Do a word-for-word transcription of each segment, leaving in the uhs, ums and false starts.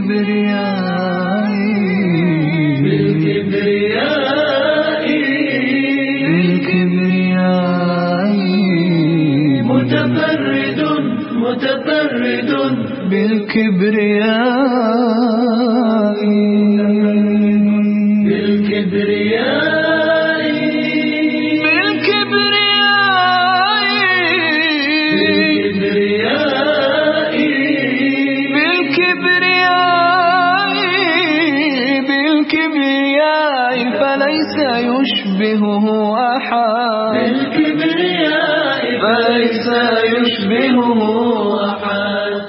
بالكبرياء بالكبرياء بالكبرياء متفرد متفرد بالكبرياء بالكبرياء بالكبرياء بالكبرياء بالكبرياء فليس يشبهه أحد بالكبرياء فليس يشبهه أحد.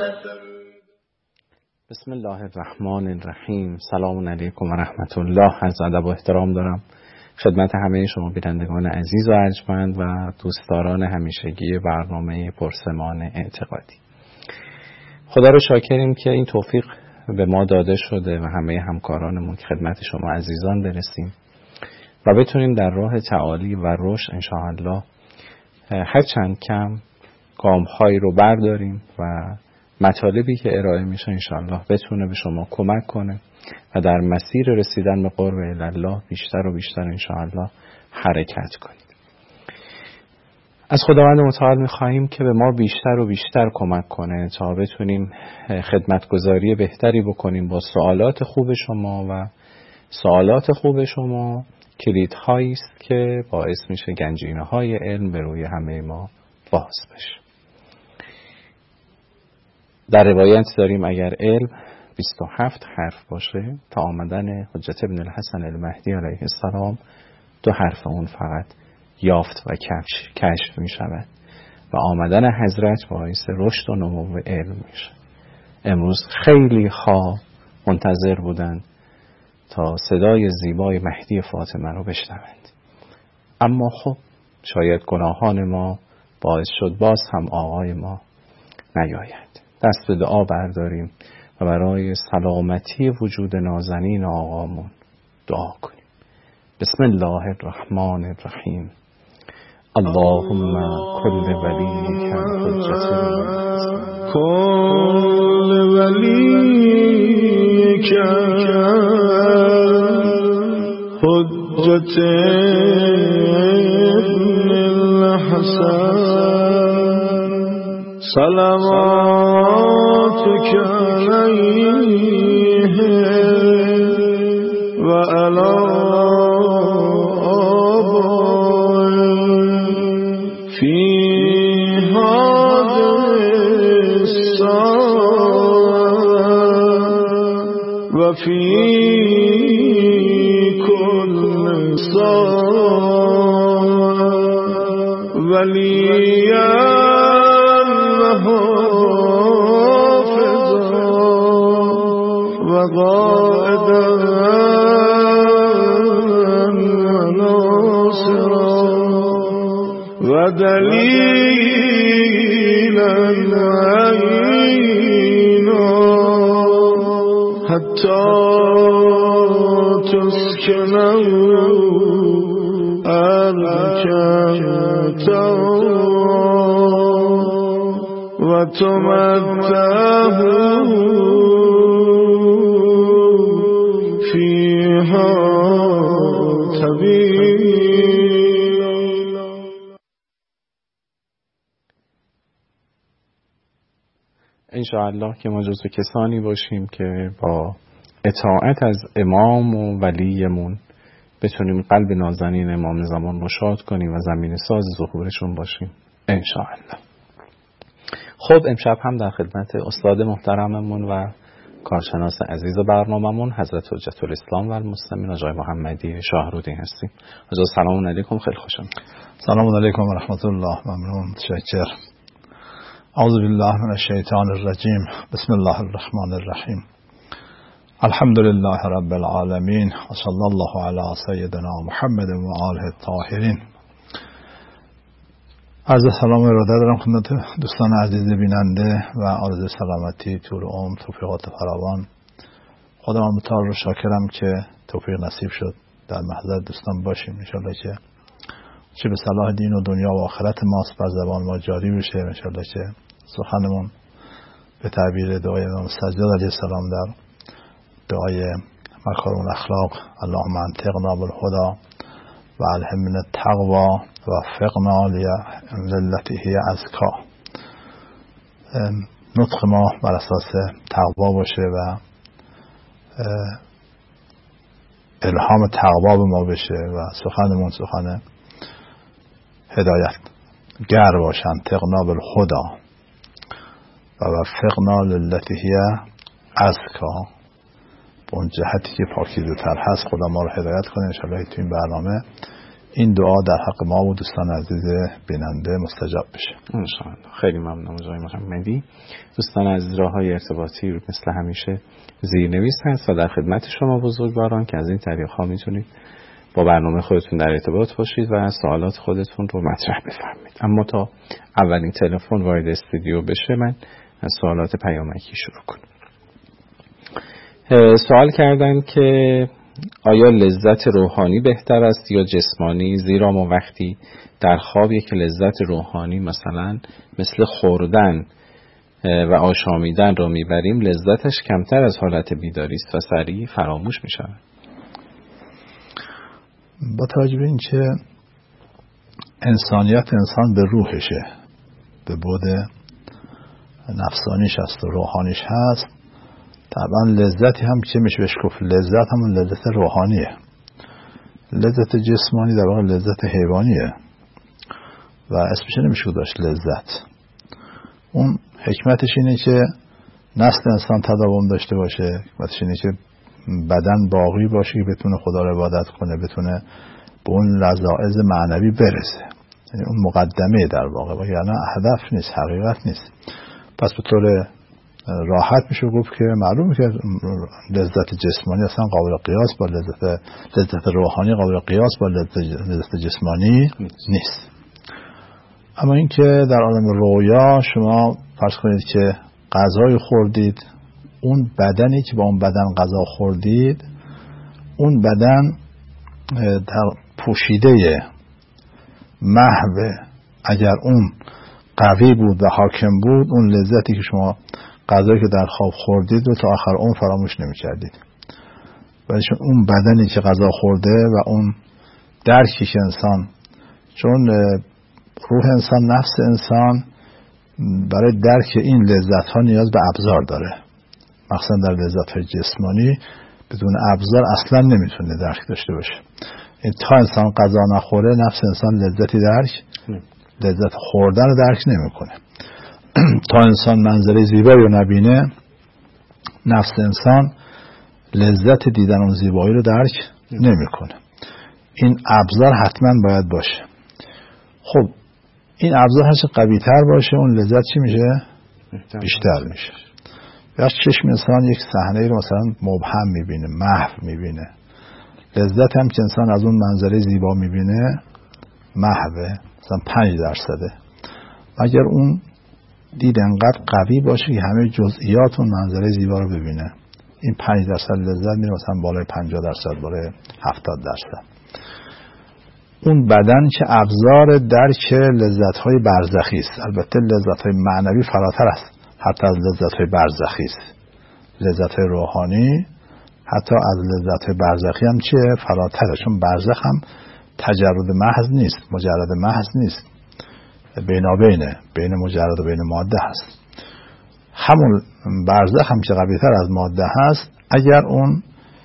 بسم الله الرحمن الرحیم. سلام علیکم و رحمت الله. عرض ادب و احترام دارم خدمت همه شما بینندگان عزیز و ارجمند و دوستداران همیشگی برنامه پرسمان اعتقادی. خدا رو شاکریم که این توفیق به ما داده شده و همه همکارانمون که خدمت شما عزیزان برسیم و بتونیم در راه تعالی و رشد انشاءالله هر چند کم گام‌هایی رو برداریم و مطالبی که ارائه میشه انشاءالله بتونه به شما کمک کنه و در مسیر رسیدن به قرب الله بیشتر و بیشتر انشاءالله حرکت کنید. از خداوند متعال میخواهیم که به ما بیشتر و بیشتر کمک کنه تا بتونیم خدمتگزاری بهتری بکنیم با سوالات خوب شما و سوالات خوب شما کلیدهایی است که باعث میشه گنجینه های علم به روی همه ما باز بشه. در روایت داریم اگر علم بیست و هفت حرف باشه تا آمدن حجت ابن الحسن المهدی علیه السلام دو حرف اون فقط یافت و کشف, کشف می شود و آمدن حضرت باعث رشد و نمو علم میشه. امروز خیلی ها منتظر بودند تا صدای زیبای مهدی فاطمه رو بشنوند، اما خب شاید گناهان ما باعث شد باز هم آقای ما نیاید. دست به دعا برداریم و برای سلامتی وجود نازنین آقامون دعا کنیم. بسم الله الرحمن الرحیم. اللهم کل ولیک حجت کل ولیک حجت ابن الحسن صلواتك عليه وعلى آبائه في هذه الساعة وفي كل ساعة وليا وقائدا وناصرا ودليلا عينا حتى تسكنه أركعته وتمتعه فيها طويلا. انشاءالله که ما جزو کسانی باشیم که با اطاعت از امام و ولیمون بتونیم قلب نازنین امام زمان رو شاد کنیم و زمین ساز ظهورشون باشیم انشاءالله. خب امشب هم در خدمت استاد محترممون و کارشناس عزیز برنامه‌مون حضرت حجت الاسلام و المسلمین آقای محمدی شاهرودی هستیم. حضرت سلام علیکم، خیلی خوشم. سلام علیکم و رحمت الله. ممنون، متشکر. اعوذ بالله من الشیطان الرجیم. بسم الله الرحمن الرحیم. الحمد لله رب العالمین و صلی الله علی سیدنا محمد و آله الطاهرین. عرض سلام و اراده دارم خدمت دوستان عزیز بیننده و آرزوی سلامتی، طول عمر، توفیقات فراوان. خدا متعال رو شاکرم که توفیق نصیب شد در محضر دوستان باشیم. انشالله که چه به صلاح دین و دنیا و آخرت ماست بر زبان ما جاری بشه. انشالله که سخنمون به تعبیر دعای امام سجاد علیه السلام در دعای مکارم الاخلاق اللهم انطقنا بالهدى و الهمنا التقوی و وفقنا للتی هی ازکا. نطق ما بر اساس تقوا باشه و الهام تقوا به ما بشه و سخنمون سخن هدایت گر باشه. انطقنا بالهدى و وفقنا للتی هی ازکا. به اون جهتی که پاکیزه تر هست خدا ما رو هدایت کنه. انشاءالله تو این برنامه این دعا در حق ما و دوستان عزیز بیننده مستجاب بشه انشاءالله. خیلی ممنونم آقای محمدی. دوستان عزیز راههای ارتباطی مثل همیشه زیرنویس هست و در خدمت شما بزرگواران که از این طریق ها میتونید با برنامه خودتون در ارتباط باشید و سوالات خودتون رو مطرح بفرمایید. اما تا اولین تلفن وارد استودیو بشه من از سوالات پیامکی شروع کنم. سوال کردن که آیا لذت روحانی بهتر است یا جسمانی؟ زیرا ما وقتی در خواب یک لذت روحانی مثلا مثل خوردن و آشامیدن رو میبریم لذتش کمتر از حالت بیداری است و سریع فراموش میشود. با توجه به اینکه انسانیت انسان به روحشه، به بعد نفسانیش است و روحانیش هست، طبعا لذتی هم که میشه بهش گفت لذت همون لذت روحانیه. لذت جسمانی در واقع لذت حیوانیه و اسمش نمیشه داشت لذت. اون حکمتش اینه که نسل انسان تداوم داشته باشه، حکمتش اینه که بدن باقی باشه که بتونه خدا رو عبادت کنه، بتونه به اون لذاذ معنوی برسه. یعنی اون مقدمه در واقع، وگرنه هدف نیست، حقیقت نیست. پس به طور راحت میشه گفت که معلومه که لذت جسمانی اصلا قابل قیاس با لذت لذت روحانی قابل قیاس با لذت, لذت جسمانی نیست. اما اینکه در عالم رویا شما فرض کنید که غذای خوردید، اون بدنی که با اون بدن غذا خوردید، اون بدن در پوشیده محو اگر اون قوی بود و حاکم بود، اون لذتی که شما غذایی که در خواب خوردید و تا آخر اون فراموش نمی کردید. ولی چون اون بدنی که غذا خورده و اون درکی که انسان، چون روح انسان، نفس انسان برای درک این لذت ها نیاز به ابزار داره. مخصوصا در لذت های جسمانی بدون ابزار اصلا نمیتونه درک داشته باشه. این تا انسان غذا نخوره نفس انسان لذتی درک لذت خوردن رو درک نمیکنه. تا انسان منظره زیبایی رو نبینه نفس انسان لذت دیدن اون زیبایی رو درک نمیکنه. این ابزار حتما باید باشه. خب این ابزار هرچه قوی تر باشه اون لذت چی میشه؟ بیشتر میشه. یا چشم انسان یک صحنه رو مثلا مبهم میبینه، محو میبینه، لذت هم که انسان از اون منظره زیبا میبینه محوه، مثلا پنج درصده. اگر اون دید انقدر قوی باشه که همه جزئیات اون منظره زیبا رو ببینه، این پنج درصد لذت میره مثلا بالای پنجاه درصد، بالای هفتاد درصد. اون بدن که ابزار درک لذت‌های برزخی است. البته لذت‌های معنوی فراتر است حتی از لذت‌های برزخی است. لذت‌های روحانی حتی از لذت‌های برزخی هم چه فراتره، چون برزخ هم تجرد محض نیست، مجرد محض نیست، بینابینه، بین مجرد و بین ماده هست. همون برزخ هم که قوی‌تر از ماده هست، اگر اون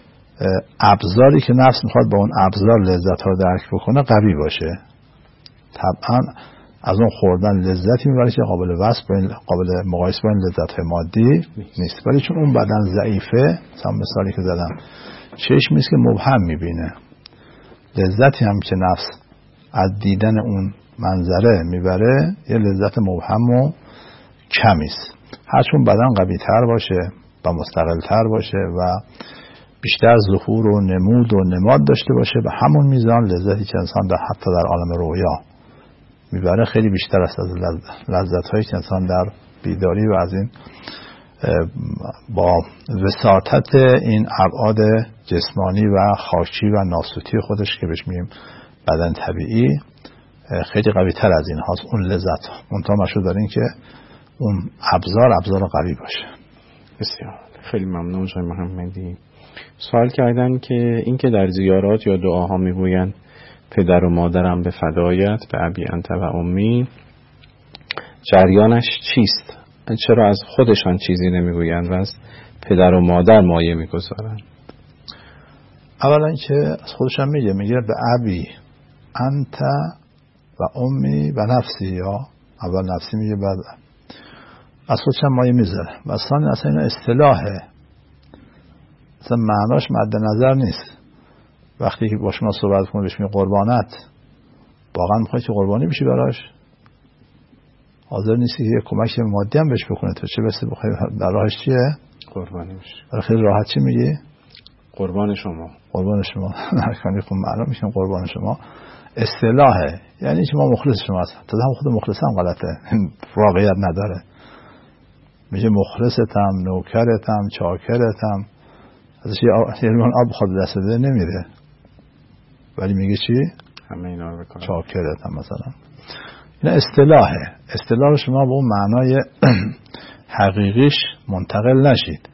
ابزاری که نفس میخواد با اون ابزار لذت ها درک بکنه قوی باشه، طبعا از اون خوردن لذتی میبره که قابل وصف با این قابل مقایسه با این لذت های مادی نیست. ولی چون اون بدن ضعیفه، مثلا مثالی که زدم چشمی است که مبهم میبینه، لذتی هم که نفس از دیدن اون منظره میبره یه لذت مبهم و کمی است. هرچون بدن قوی تر باشه و مستقل تر باشه و بیشتر ظهور و نمود و نماد داشته باشه، به همون میزان لذتی که انسان در حتی در عالم رویا میبره خیلی بیشتر است از لذت‌هایی که انسان در بیداری و از این با وساطت این ابعاد جسمانی و خاکی و ناسوتی خودش که بهش میگیم بدن طبیعی خیلی قوی تر از این هاست اون لذت ها. منتها مشهور دارین که اون ابزار ابزار قوی باشه. بسیار خیلی ممنون جای محمدی. سوال کردن که این که در زیارات یا دعاها میگویند پدر و مادرم به فدایت، به ابی انت و امی، جریانش چیست؟ چرا از خودشان چیزی نمیگویند و از پدر و مادر مایه میگذارند؟ اولا که از خودشان میگه میگه به ابی انت و امی و نفسی، یا اول نفسی میگه بعد از خودشان مایه میذاره. و اصلا اصلا این اصطلاحه، اصلا معناش مد نظر نیست. وقتی که با شما صحبت کنه بهش میگه قربانت، واقعا میخوای که قربانی بشی براش؟ حاضر نیستی که یه کمک مادی هم بهش بکنه، تو چه بسه بخوای در راهش چیه؟ قربانی بشی. برای خیلی راحت چی میگی؟ قربان شما. قربان شما. نکنی خب معلوم میشه قربان شما اصطلاحه، یعنی که ما مخلص شما هستم. تا هم خود مخلص هم غلطه، واقعیت نداره. میگه مخلصتم، نوکرتم، چاکرتم، ازش یه لیوان آب خود دست بده نمیره، ولی میگه چی؟ همه اینا رو بکنم. چاکرتم مثلا. این اصطلاحه. اصطلاح شما به اون معنای حقیقیش منتقل نشید.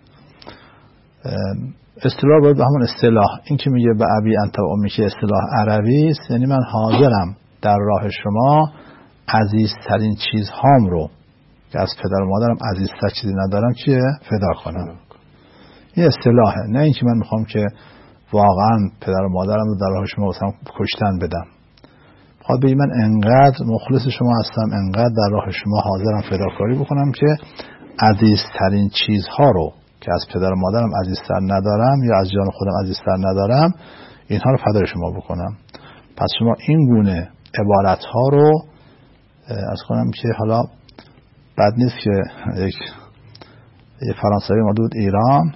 اصطلاح باید به همون اصطلاح، این که میگه به ابی انت و امی که اصطلاح عربی است، یعنی من حاضرم در راه شما عزیزترین چیزهام رو که از پدر و مادرم عزیزتر چیزی ندارم چیه؟ فدا کنم. این اصطلاحه، نه اینکه من میخوام که واقعا پدر و مادرم رو در راه شما واسم کشتن بدم. خواهد بگی من انقدر مخلص شما هستم، انقدر در راه شما حاضرم فداکاری بکنم که عزیزترین چیزها رو که از پدر و مادرم عزیزتر ندارم یا از جان خودم عزیزتر ندارم، اینها رو فدای شما بکنم. پس شما این گونه عبارت ها رو از کنم که حالا بد نیست که یک یه فرانسوی اومده بود ایران،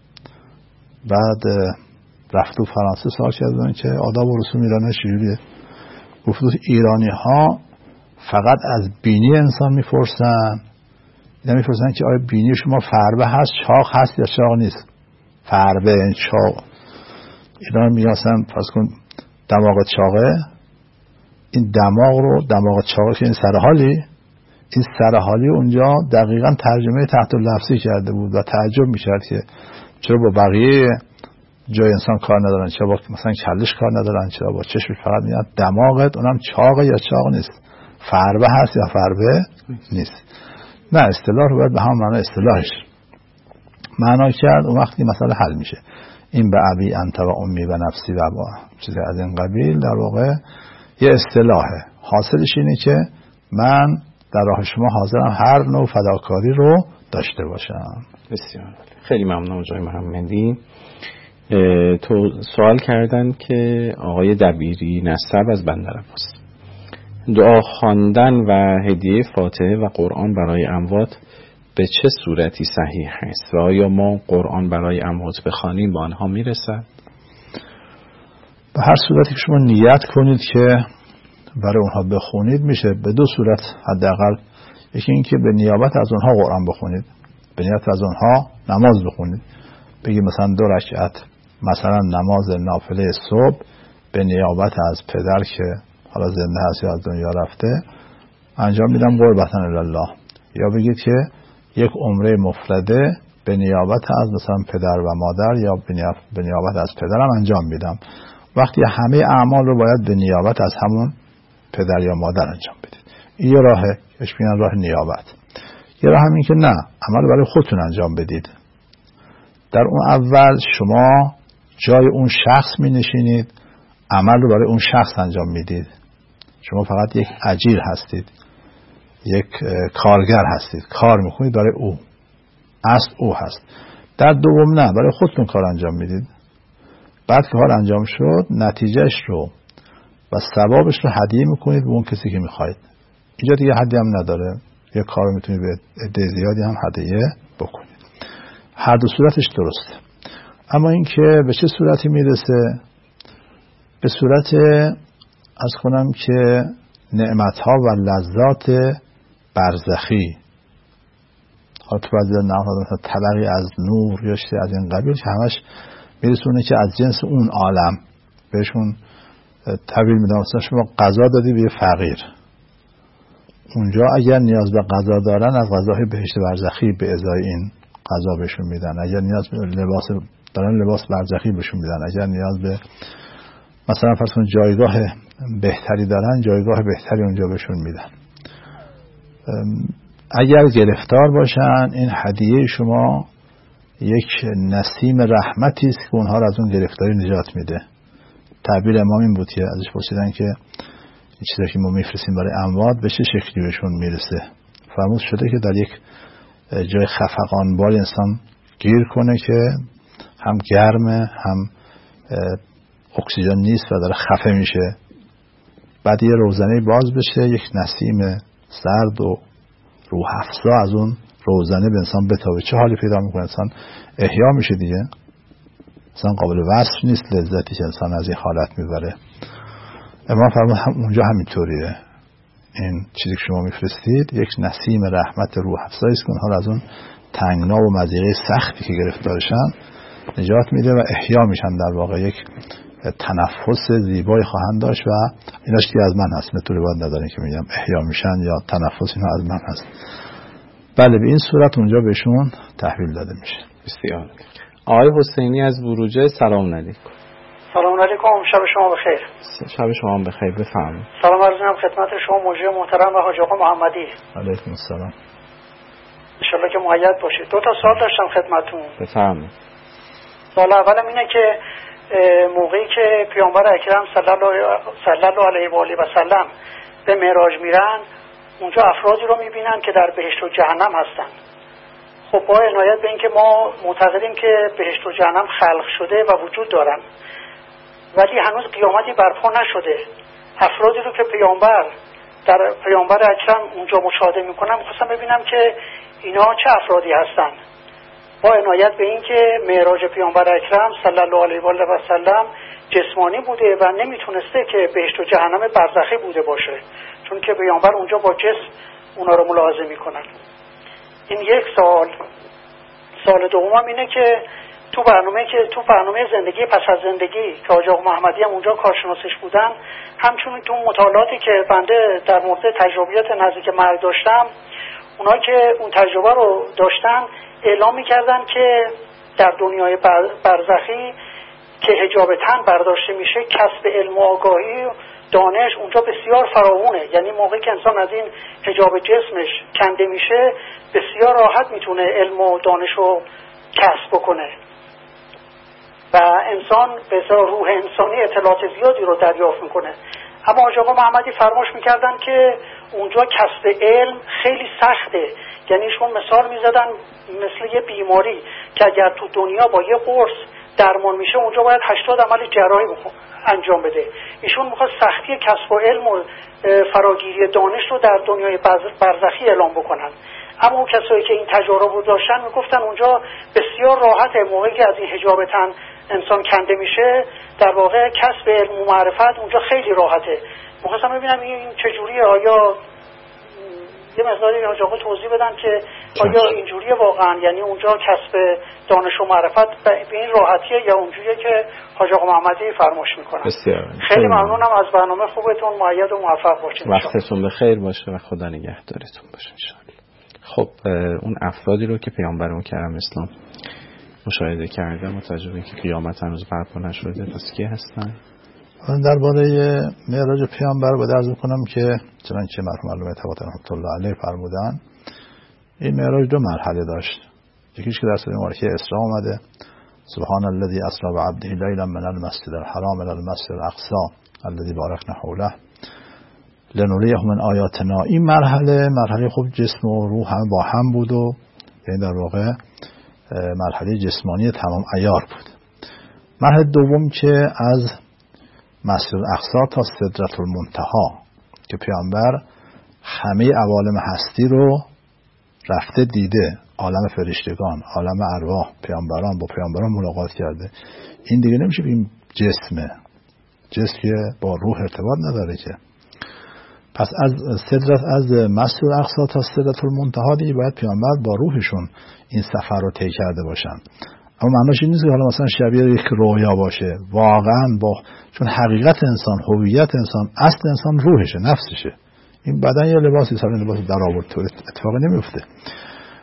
بعد رفت تو فرانسه سوال کرد که آداب و رسوم ایران چجوریه؟ گفت ایرانی ها فقط از بینی انسان میپرسن، اینا میپرسن که آیا بینی شما فربه هست، چاق هست یا چاق نیست. فربه، چاق. اینا میگن فرض کن دماغ چاقه، این دماغ رو دماغ چاقه که این سرحالی، این سرحالی اونجا دقیقاً ترجمه تحت لفظی کرده بود و تعجب میکرد که چرا با بقیه جای انسان کار ندارن، چرا با مثلا کلش کار ندارن، چرا با چشمش فقط میاد دماغت اونم چاقه یا چاق نیست، فربه هست یا فربه نیست. نه، اصطلاح رو باید به هم معنی اصطلاحش معنا کرد، اون وقتی مسئله حل میشه. این به ابی انت و امی و نفسی و با چیزی از این قبیل در واقع یه اصطلاحه. حاصلش اینه که من در راه شما حاضرم هر نوع فداکاری رو داشته باشم. بسیار خیلی ممنون آقای محمدی. تو سوال کردن که آقای دبیری نسب از بندرعباس، دعا خواندن و هدیه فاتحه و قرآن برای اموات به چه صورتی صحیح است و آیا ما قرآن برای اموات بخوانیم با آنها میرسد؟ به هر صورتی که شما نیت کنید که برای اونها بخونید میشه. به دو صورت حداقل، یکی این که به نیابت از اونها قرآن بخونید، به نیابت از اونها نماز بخونید. بگید مثلا دو رکعت مثلا نماز نافله صبح به نیابت از پدر که حالا زنده هست یا از دنیا رفته انجام میدم قربتن الله. یا بگید که یک عمره مفرده به نیابت از مثلا پدر و مادر یا به نیابت از پدرم انجام میدم. وقتی همه اعمال رو باید به نیابت از همون پدر یا مادر انجام بدید. این یه راهه، اش میگن راه نیابت. یه راه هم این که نه، عمل برای خودتون انجام بدید. در اون اول شما جای اون شخص می نشینید، عمل رو برای اون شخص انجام میدید. شما فقط یک اجیر هستید، یک کارگر هستید، کار میکنید برای او، اصل او هست. در دوم نه، برای خودتون کار انجام میدید. بعد که کار انجام شد نتیجهش رو و ثوابش رو هدیه میکنید به اون کسی که میخواید. اینجا دیگه حدی هم نداره، یک کار رو میتونید به عده زیادی هم هدیه بکنید. هر دو صورتش درسته. اما این که به چه صورتی میرسه؟ به صورت از کنم که نعمتها و لذات برزخی، حتی باید نهاد طبقی از نور یا چیزی از این قبیل که همش میرسونه که از جنس اون عالم بهشون تحویل میدن. مثلا شما غذا دادی به فقیر، اونجا اگر نیاز به غذا دارن از غذاهای بهشت برزخی به ازای این غذا بهشون میدن. اگر نیاز به لباس دارن لباس برزخی بهشون میدن. اگر نیاز به مثلا فرض کن جایگاه بهتری دارن، جایگاه بهتری اونجا بهشون میدن. اگر گرفتار باشن، این هدیه شما یک نسیم رحمتی است که اونها رو از اون گرفتاری نجات میده. تعبیر امام این بود که ازش پرسیدن که این چیزی که ما میفرستیم برای اموات به چه شکلی بهشون میرسه. فرمود شده که در یک جای خفقانبار انسان گیر کنه که هم گرمه هم اکسیژن نیست و داره خفه میشه، بعد یه روزنه باز بشه، یک نسیم سرد و روح افزا از اون روزنه به انسان بتابه، چه حالی پیدا میکنه؟ انسان احیا میشه دیگه. انسان قابل وصف نیست لذتی که انسان از این حالت میبره. امام فرمود هم اونجا همینطوریه. این چیزی که شما میفرستید یک نسیم رحمت روح افزایی است که اونها از اون تنگنا و مضیقه سختی که گرفتارشن نجات میده و احیا میشن. در واقع یک تنفس زیبایی خواهند داشت و ایناش که از من هست، مثل روایت ندارین که میگم احیا میشن یا تنفس، اینا از من هست. بله، به این صورت اونجا بهشون تحویل داده میشه. بسیار. آقای حسینی از بروجه، سلام علیکم. سلام علیکم، شب شما بخیر. شب شما هم بخیر، بفرمایید. سلام عرض می‌کنم خدمت شما مجری محترم و حاج آقا محمدی. علیکم السلام. ان شاءالله که مؤید باشید. دو تا سوال داشتم خدمتتون. بفرمایید. سوال اولم اینه که موقعی که پیامبر اکرم صلی الله علیه و آله و سلم به معراج میرن، اونجا افرادی رو میبینن که در بهشت و جهنم هستن. خب با عنایت به اینکه ما معتقدیم که بهشت و جهنم خلق شده و وجود دارن، ولی هنوز قیامتی برپا نشده. افرادی رو که پیامبر در پیامبر اکرم اونجا مشاهده میکنم، میخواستم ببینم که اینا چه افرادی هستن. با عنایت به این که معراج پیامبر اکرم صلی الله علیه و آله و سلم جسمانی بوده و نمیتونسته که بهشت و جهنم برزخی بوده باشه، چون که پیامبر اونجا با جسم اونا رو ملاحظه میکنن. این یک سوال. سوال دومم اینه که تو برنامه که تو برنامه زندگی پس از زندگی که حاج آقا محمدی هم اونجا کارشناسش بودن، همچنین تو مطالعاتی که بنده در مورد تجربیات نزدیک مرگ داشتم، اونا که اون تجربه رو داشتن اعلام میکردن که در دنیای برزخی که حجاب تن برداشته میشه، کسب علم و آگاهی و دانش اونجا بسیار فراوونه. یعنی موقعی که انسان از این حجاب جسمش کنده میشه، بسیار راحت میتونه علم و دانش رو کسب بکنه و انسان به اصطلاح روح انسانی اطلاعات زیادی رو دریافت میکنه. اما حاج آقا محمدی فرمایش میکردن که اونجا کسب علم خیلی سخته. یعنی ایشون مثال میزدن مثل یه بیماری که اگر تو دنیا با یه قرص درمان میشه، اونجا باید هشتاد عمل جراحی انجام بده. ایشون میخواد سختی کسب و علم و فراگیری دانش رو در دنیای برزخی اعلام بکنن. اما اون کسایی که این تجارب رو داشتن میگفتن اونجا بسیار راحته. موقعی که از این حجاب تن انسان کنده میشه، در واقع کسب علم و معرفت اونجا خیلی راحته. میخواستم ببینم این چجوریه، آیا یه مقداری حاج آقا توضیح بدن که آیا اینجوریه واقعا، یعنی اونجا کسب دانش و معرفت به این راحتیه یا اونجوریه که حاج آقا محمدی فرمایش میکنن؟ بسیار. خیلی ممنونم از برنامه خوبتون، مؤید و موفق باشید. وقتتون بخیر باشه و خدا نگهدارتون باشه ان شاء الله. خب اون افرادی رو که پیامبر کرم اسلام مشاهده کردن، متوجه که قیامت هنوز برپا نشده، پس کی هستن؟ من درباره معراج پیامبر رو عرض می‌کنم که چنانچه مرحوم علامه طباطبایی رحمت الله علیه فرمودن، این معراج دو مرحله داشت. یکیش که در سوره مبارکه اسراء اومده، سبحان الذی اسری بعبده لیلا من المسجد الحرام الى المسجد الاقصی الذی بارکنا حوله لنریه من آیاتنا. این مرحله مرحله خوب جسم و روح هم با هم بود و یعنی در واقع مرحله جسمانی تمام عیار بود. مرحله دوم که از مسجد الاقصی تا سدرة المنتهی که پیامبر همه عوالم هستی رو رفته دیده، عالم فرشتگان، عالم ارواح، پیامبران با پیامبران ملاقات کرده. این دیگه نمیشه بگیم جسمه، جسم که با روح ارتباط نداره که. پس از سدرت از مسجد الاقصی تا سدرة المنتهی دیگه باید پیامبر با روحشون این سفر رو طی کرده باشن. اما معناش این نیست که حالا مثلا شبیه یک رویا باشه، واقعا با چون حقیقت انسان، هویت انسان، اصل انسان روحشه، نفسشه. این بدن یا لباسی سر لباس در آورد تو اتفاقی نمیفته.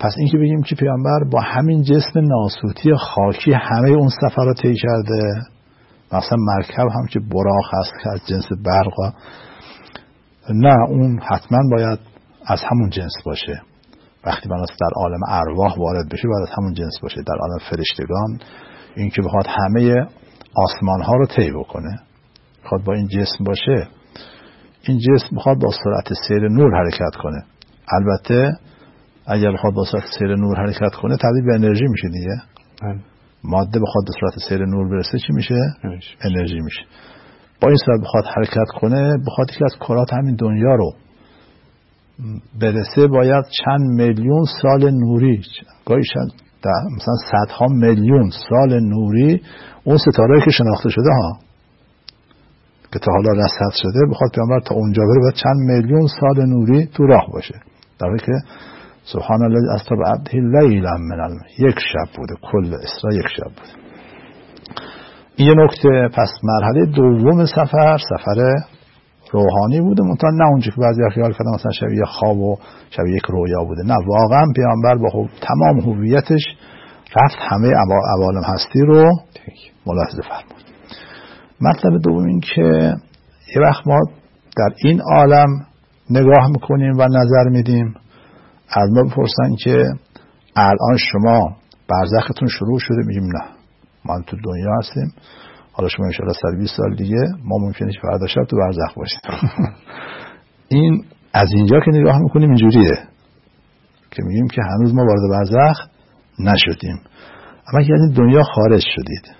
پس این که بگیم که پیامبر با همین جسم ناسوتی خاکی همه اون سفر رو طی کرده، مثلا مرکب هم که براق هست که از جنس برق، نه اون حتما باید از همون جنس باشه. وقتی بناس در عالم ارواح وارد بشه باید از همون جنس باشه. در عالم فرشتگان این که بخواد همه آسمان ها رو طی بکنه بخواد با این جسم باشه، این جسم بخواد با سرعت سیر نور حرکت کنه. البته اگر بخواد با سرعت سیر نور حرکت کنه تبدیل به انرژی میشه دیگه. ماده بخواد به سرعت سیر نور برسه چی میشه؟ انرژی میشه. با این سرعت بخواد حرکت کنه، بخواد یکی از کرات همین دنیا رو برسه باید چند میلیون سال نوری، گاهی مثلا صدها میلیون سال نوری اون ستاره‌ای که شناخته شده ها که تا حالا رصد شده، بخواد پیامبر تا اونجا بره باید چند میلیون سال نوری تو راه باشه. در حالی که سبحان الله اسری بعبده لیلا من الم یک شب بوده، کل اسرا یک شب بوده. این یه نکته. پس مرحله دوم سفر سفر روحانی بوده، منتها نه اونجا که بعضی خیال کردن مثلا شبیه خواب و شبیه یک رویا بوده. نه، واقعا پیامبر با خوب تمام هویتش رفت همه عوالم هستی رو ملاحظه فرمود. مطلب دوم این که یه وقت ما در این عالم نگاه میکنیم و نظر میدیم، از ما بپرسن که الان شما برزختون شروع شده، میگیم نه ما تو دنیا هستیم، حالا شما انشاءالله صد و بیست سال دیگه ما ممکنه که فردا شب تو برزخ باشیم. این از اینجا که نگاه میکنیم اینجوریه که میگیم که هنوز ما وارد برزخ نشدیم، اما که از این دنیا خارج شدید،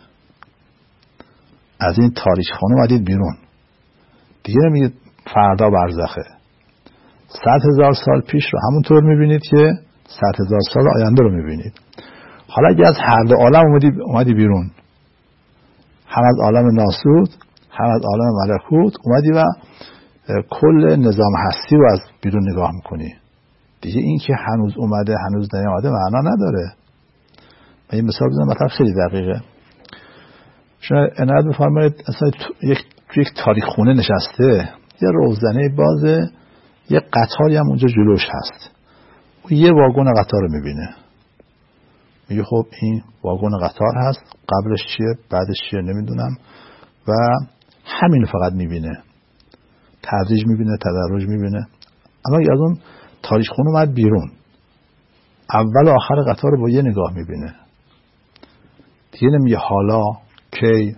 از این تاریخ خانه اومدید بیرون، دیگه نمیگید فردا برزخه. صد هزار سال پیش رو همونطور میبینید که صد هزار سال آینده رو میبینید. حالا اگه از هر دو عالم اومدی, اومدی بیرون، هم از عالم ناسوت هم از عالم ملکوت اومدی و کل نظام هستی رو از بیرون نگاه میکنی، دیگه این که هنوز اومده هنوز نیامده معنا نداره. من این مثال بزنم، مطلب خیلی دقیقه. شما عنایت بفرمایید، اصلا یک یک تاریخ خونه نشسته، یه روزنه بازه، یه قطاری هم اونجا جلوش هست، و یه واگن قطار رو میبینه، میگه خب این واگن قطار هست، قبلش چیه بعدش چیه نمیدونم، و همین فقط میبینه، تدریج میبینه، تدرج میبینه. اما از اون تاریخ خونه اومد بیرون، اول و آخر قطار رو با یه نگاه میبینه، دیگه نمیگه حالا کی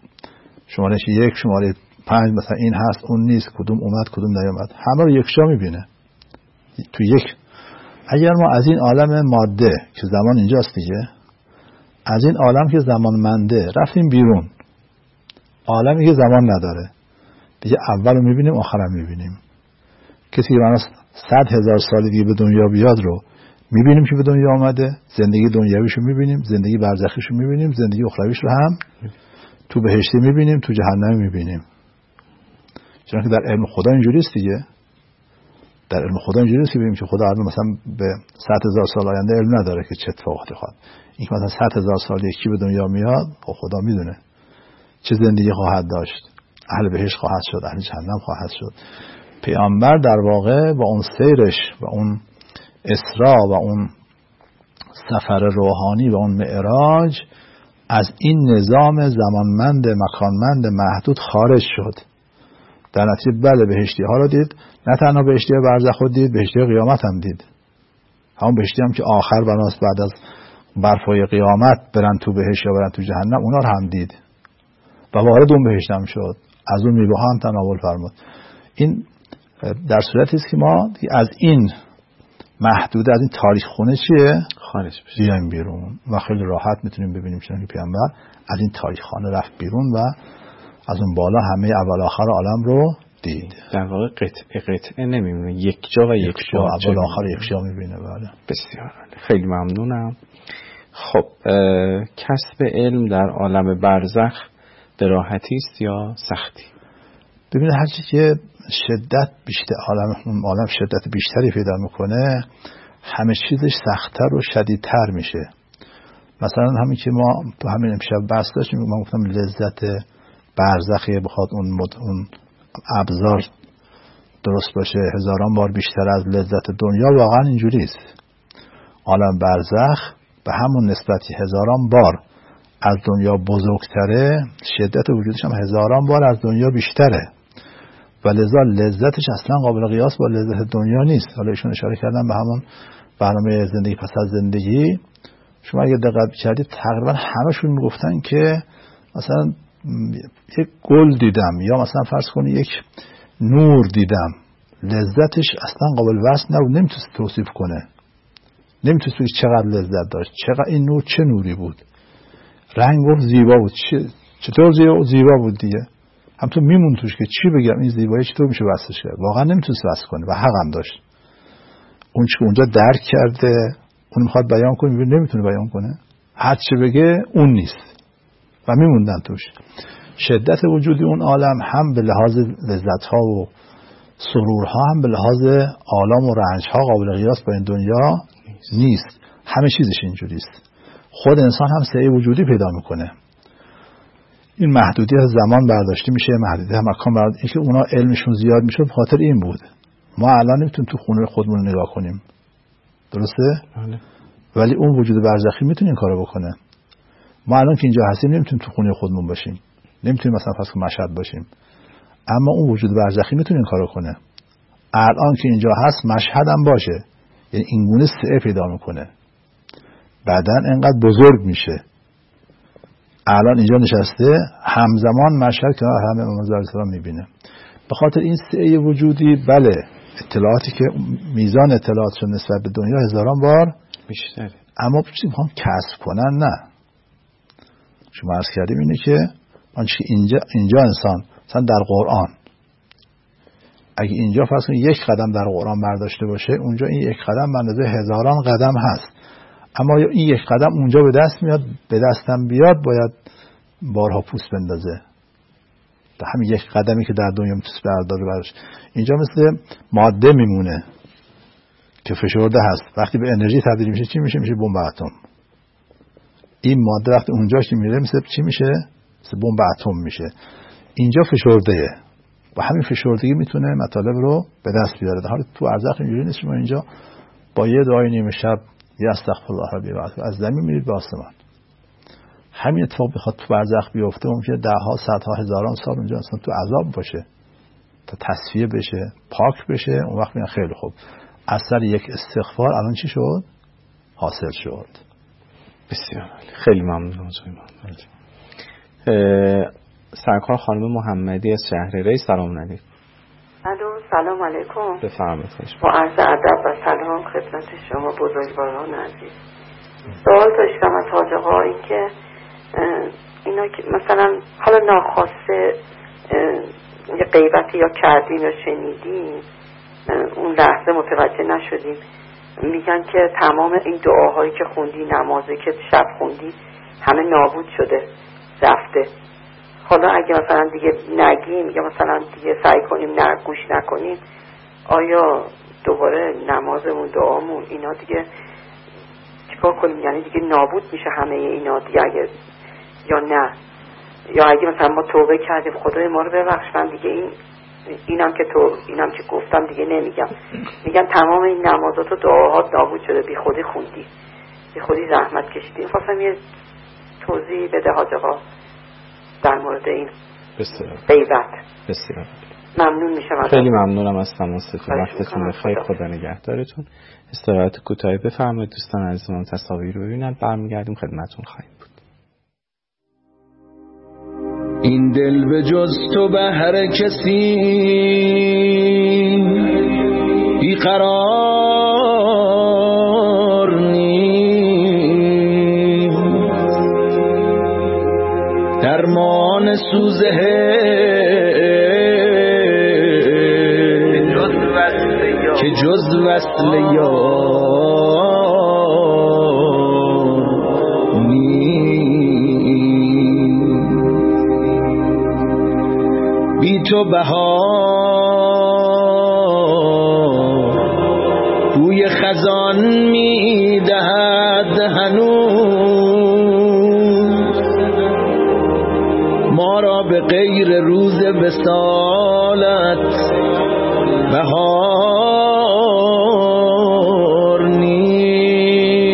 شماره یک شماره پنج مثلا این هست اون نیست، کدوم اومد کدوم نیامد، همه رو یکجا میبینه تو یک. اگر ما از این عالم ماده که زمان اینجاست دیگه، از این عالم که زمان منده رفتیم بیرون، عالمی که زمان نداره دیگه، اول رو میبینیم آخر هم میبینیم. کسی که من صد هزار سال دیگه به دنیا بیاد رو میبینیم که به دنیا آمده، زندگی دنیاویش رو میبینیم، زندگی برزخیش رو میبینیم، زندگی اخرویش رو هم تو بهشتی میبینیم، تو جهنم میبینیم. چون که در علم خدا اینجوریست دیگه، در علم خدا اینجوریست که ببینیم که خدا الان مثلا به صد هزار سال آینده علم نداره که چه اتفاقاتی خواهد. این که مثلا صد هزار سال یکی به دنیا میاد، خدا میدونه چه زندگی خواهد داشت، اهل بهشت خواهد شد، اهل جهنم خواهد شد. پیامبر در واقع با اون سیرش و اون اسرا و اون سفر روحانی و اون معراج از این نظام زمانمند مکانمند محدود خارج شد. در نتیجه بله بهشتی ها رو دید، نه تنها بهشتی برزخ رو دید، بهشتی قیامت هم دید. همون بهشتی هم که آخر بناس بعد از برپای قیامت برن تو بهشت یا برن تو جهنم، اونا رو هم دید و وارد اون بهشت هم شد، از اون میوه هم تناول فرمود. این در صورتی است که ما از این محدود، از این تاریخ خونه چیه خارج بشیم، بیایم بیرون و خیلی راحت میتونیم ببینیم چون که پیامبر از این تاریخ خانه رفت بیرون و از اون بالا همه اول آخر عالم رو دید. در واقع قطعه قطعه نمیبینه، یک جا و یک جا، اول آخر یک جا میبینه. بله بسیار خیلی ممنونم. خب کسب علم در عالم برزخ به راحتی است یا سختی؟ ببینید هرچی که شدت بیشتر عالم اون عالم شدت بیشتری پیدا میکنه، همه چیزش سخت‌تر و شدیدتر میشه. مثلا همین که ما تو همین امشب بحث داشتیم، من گفتم لذت برزخی بخواد اون مد... اون ابزار درست باشه هزاران بار بیشتر از لذت دنیا، واقعا اینجوری است. عالم برزخ به همون نسبتی هزاران بار از دنیا بزرگتره، شدت وجودش هم هزاران بار از دنیا بیشتره و لذا لذتش اصلا قابل قیاس با لذت دنیا نیست. حالا ایشون اشاره کردن به همون برنامه زندگی پس از زندگی. شما اگه دقت کردید تقریبا همشون میگفتن که مثلا یک گل دیدم یا مثلا فرض کنید یک نور دیدم، لذتش اصلا قابل وصف نبود، نمیتونست توصیف کنه، نمیتونست بگه چقدر لذت داشت، چقدر این نور چه نوری بود، رنگ بود زیبا بود، چطور زیبا بود دیگه، همطور میمون توش که چی بگم این زیبایی چطور میشه وصفش کرد، واقعا نمیتونست وصف کنه و حق هم داشت. اون چی که اونجا درک کرده اون میخواد بیان کنه، میبینه نمیتونه بیان کنه، هر چی بگه اون نیست و میموندن توش. شدت وجودی اون عالم هم به لحاظ لذت‌ها و سرورها هم به لحاظ آلام و رنج‌ها قابل قیاس با این دنیا نیست. همه چیزش اینجوریست. خود انسان هم سعی وجودی پیدا میکنه. این محدودیت زمان برداشته میشه، محدودیت مکان برداشته میشه. اونا علمشون زیاد میشد به خاطر این بود. ما الان نمیتونیم تو خونه خودمون نگاه کنیم، درسته؟ بله. ولی اون وجود برزخی میتونه این کارو بکنه. ما الان که اینجا هستیم نمیتونیم تو خونه خودمون باشیم، نمیتونیم مثلا فرض کن مشهد باشیم، اما اون وجود برزخی میتونه این کارو کنه. الان که اینجا هست مشهد هم باشه، یعنی این گونه سعی پیدا میکنه، بعدن انقدر بزرگ میشه. الان اینجا نشسته همزمان مشهد که همه امام زهر علیه السلام میبینه. به خاطر این سعی وجودی بله اطلاعاتی که میزان اطلاعاتشون نسبت به دنیا هزاران بار بیشتره، اما چیزی میخوان کسب کنن نه. شما عرض کردیم اینه که آنچه که اینجا اینجا انسان مثلا در قرآن اگه اینجا فرض کنید یک قدم در قرآن برداشته باشه، اونجا این یک قدم به اندازه هزاران قدم هست، اما این یک قدم اونجا به دست میاد، به دستم بیاد باید بارها پوست بندازه. در همین یک قدمی که در دنیا میتونست برداره براش، اینجا مثل ماده میمونه که فشرده هست، وقتی به انرژی تبدیل میشه چی میشه؟ میشه بمب اتم. این ماده وقتی اونجاش که میره مثل چی میشه؟ مثل بمب اتم میشه. اینجا فشرده و همین فشردگی میتونه مطالب رو به دست بیاره. در حالی تو برزخ اینجوری نیست. شما اینجا با یه دعای نیمه شب یا استغفر الله ربی و از زمین میرید به آسمان. همین اتفاق بخواد تو برزخ بیفته ممکنه ده ها صدها هزاران سال اونجا اصلا تو عذاب باشه تا تصفیه بشه، پاک بشه. اون وقت میگن خیلی خوب اثر یک استغفار الان چی شد؟ حاصل شد. بسیار خیلی ممنون از شما. سرکار خانم محمدی از شهر ری، سلام علیکم. الو سلام علیکم. بفرمایید. با عرض ادب و سلام خدمت شما بزرگواران عزیز. سوال داشتم از حاج آقا، این که اینا که مثلا حالا ناخواسته یه غیبتی یا کردیم یا شنیدیم اون لحظه متوجه نشدیم، میگن که تمام این دعاهایی که خوندی، نمازی که شب خوندی همه نابود شده رفته. حالا اگه مثلا دیگه نگیم یا مثلا دیگه سعی کنیم نه گوش نکنیم، آیا دوباره نمازمون دعامون اینا دیگه چیکار کنیم؟ یعنی دیگه نابود میشه همه اینا دیگه اگه یا نه؟ یا اگه مثلا ما توبه کردیم خدای ما رو ببخش، من دیگه این اینم که تو اینم که گفتم دیگه نمیگم، میگن تمام این نمازات و دعاهات نابود شده، بی خودی خوندی، بی خودی زحمت کشیدی. خواستم یه توضیح بده حاج آقا در مورد این غیبت. بسیار ممنون میشم. خیلی ممنونم از تماستون. وقتتون بخیر، خدا نگهدارتون. استراحت کوتاهی بفرمایید دوستان عزیزم، تصاویر رو ببینن، برمیگردیم خدمتتون خواهیم بود. این دل به جز تو به هر کسی بیقرار نیست، درمان سوزه که جز وصل یار نیست. بی تو بهار بوی خزان می دهد هنوز، ما را به غیر روز وصالت بهار نیست.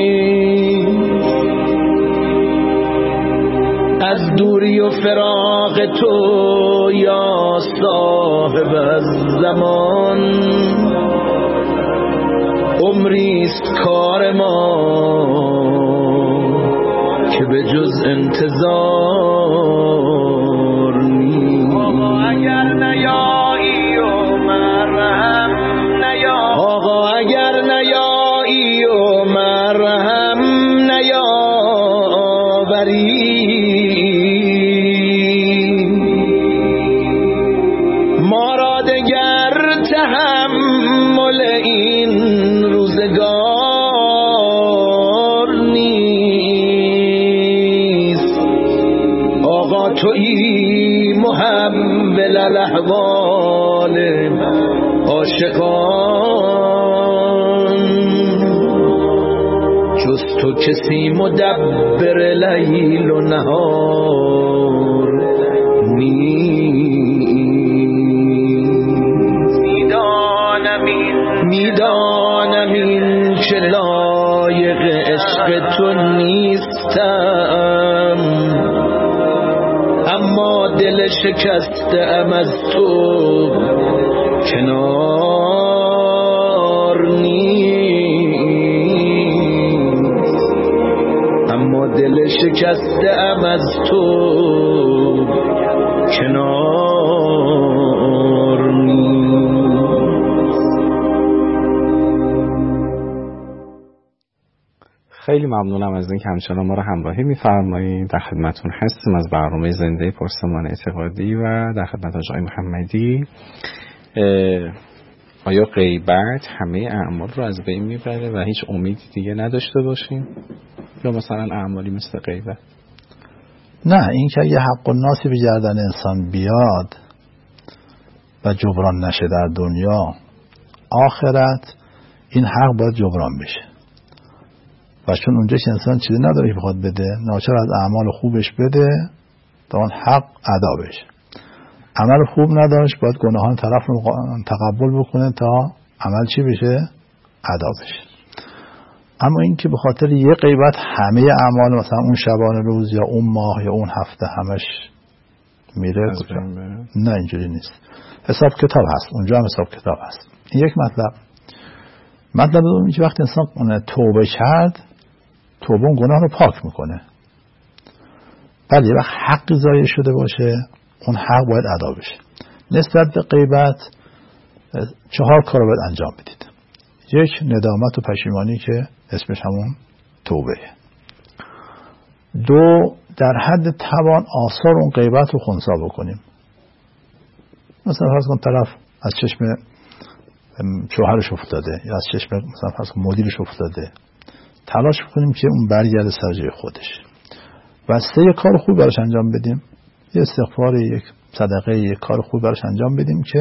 و فراق تو یا صاحب الزمان، عمریست کار ما که به جز انتظار نیست. آقا اگر نیایی و مرهم نیایی، آقا اگر نیایی و مرهم نیاوری، ما را دگر تحمل این روزگار نیست. آقا تویی محول الاحوال عاشقان، جز تو کسی مدبر لیل و نهار نیست. میدانم این میدانم این که لایق عشق تو نیستم، اما دل شکسته ام از تو کنار نیست. اما دل شکسته ام از تو کنار نیست. خیلی ممنونم از این که همچنان ما رو همراهی می‌فرمایید. در خدمتتون هستیم از برنامه زنده پرسمان اعتقادی و در خدمت آقای محمدی. آیا غیبت همه اعمال رو از بین میبره و هیچ امیدی دیگه نداشته باشیم، یا مثلا اعمالی مثل غیبت؟ نه، این که اگه حق الناسی به گردن انسان بیاد و جبران نشه در دنیا، آخرت این حق باید جبران بشه. و چون اونجا که انسان چیزی نداره که بخواد بده، ناچار از اعمال خوبش بده تا اون حق ادا بشه. عمل خوب نداشت، باید گناهان طرف رو تقبل بکنه تا عمل چی بشه؟ ادا بشه. اما این که به خاطر یه غیبت همه اعمال، مثلا اون شبانه روز یا اون ماه یا اون هفته همش میره، نه اینجوری نیست. حساب کتاب هست، اونجا هم حساب کتاب هست. این یک مطلب. مطلب دوم که وقتی انسان توبه کرد، توبه اون گناه رو پاک میکنه. ولی وقت حق ضایع شده باشه، اون حق باید ادا بشه. نسبت به غیبت چهار کار باید انجام بدید. یک، ندامت و پشیمانی که اسمش همون توبه. دو، در حد توان آثار اون غیبت رو خنثی بکنیم. مثلا فرض کن طرف از چشم شوهرش افتاده یا از چشم مثلا فرض کن مدیرش افتاده، تلاش کنیم که اون برگرده سر جای خودش. و سه، کار خوب براش انجام بدیم، یه استغفار، یک صدقه، یک کار خوب براش انجام بدیم که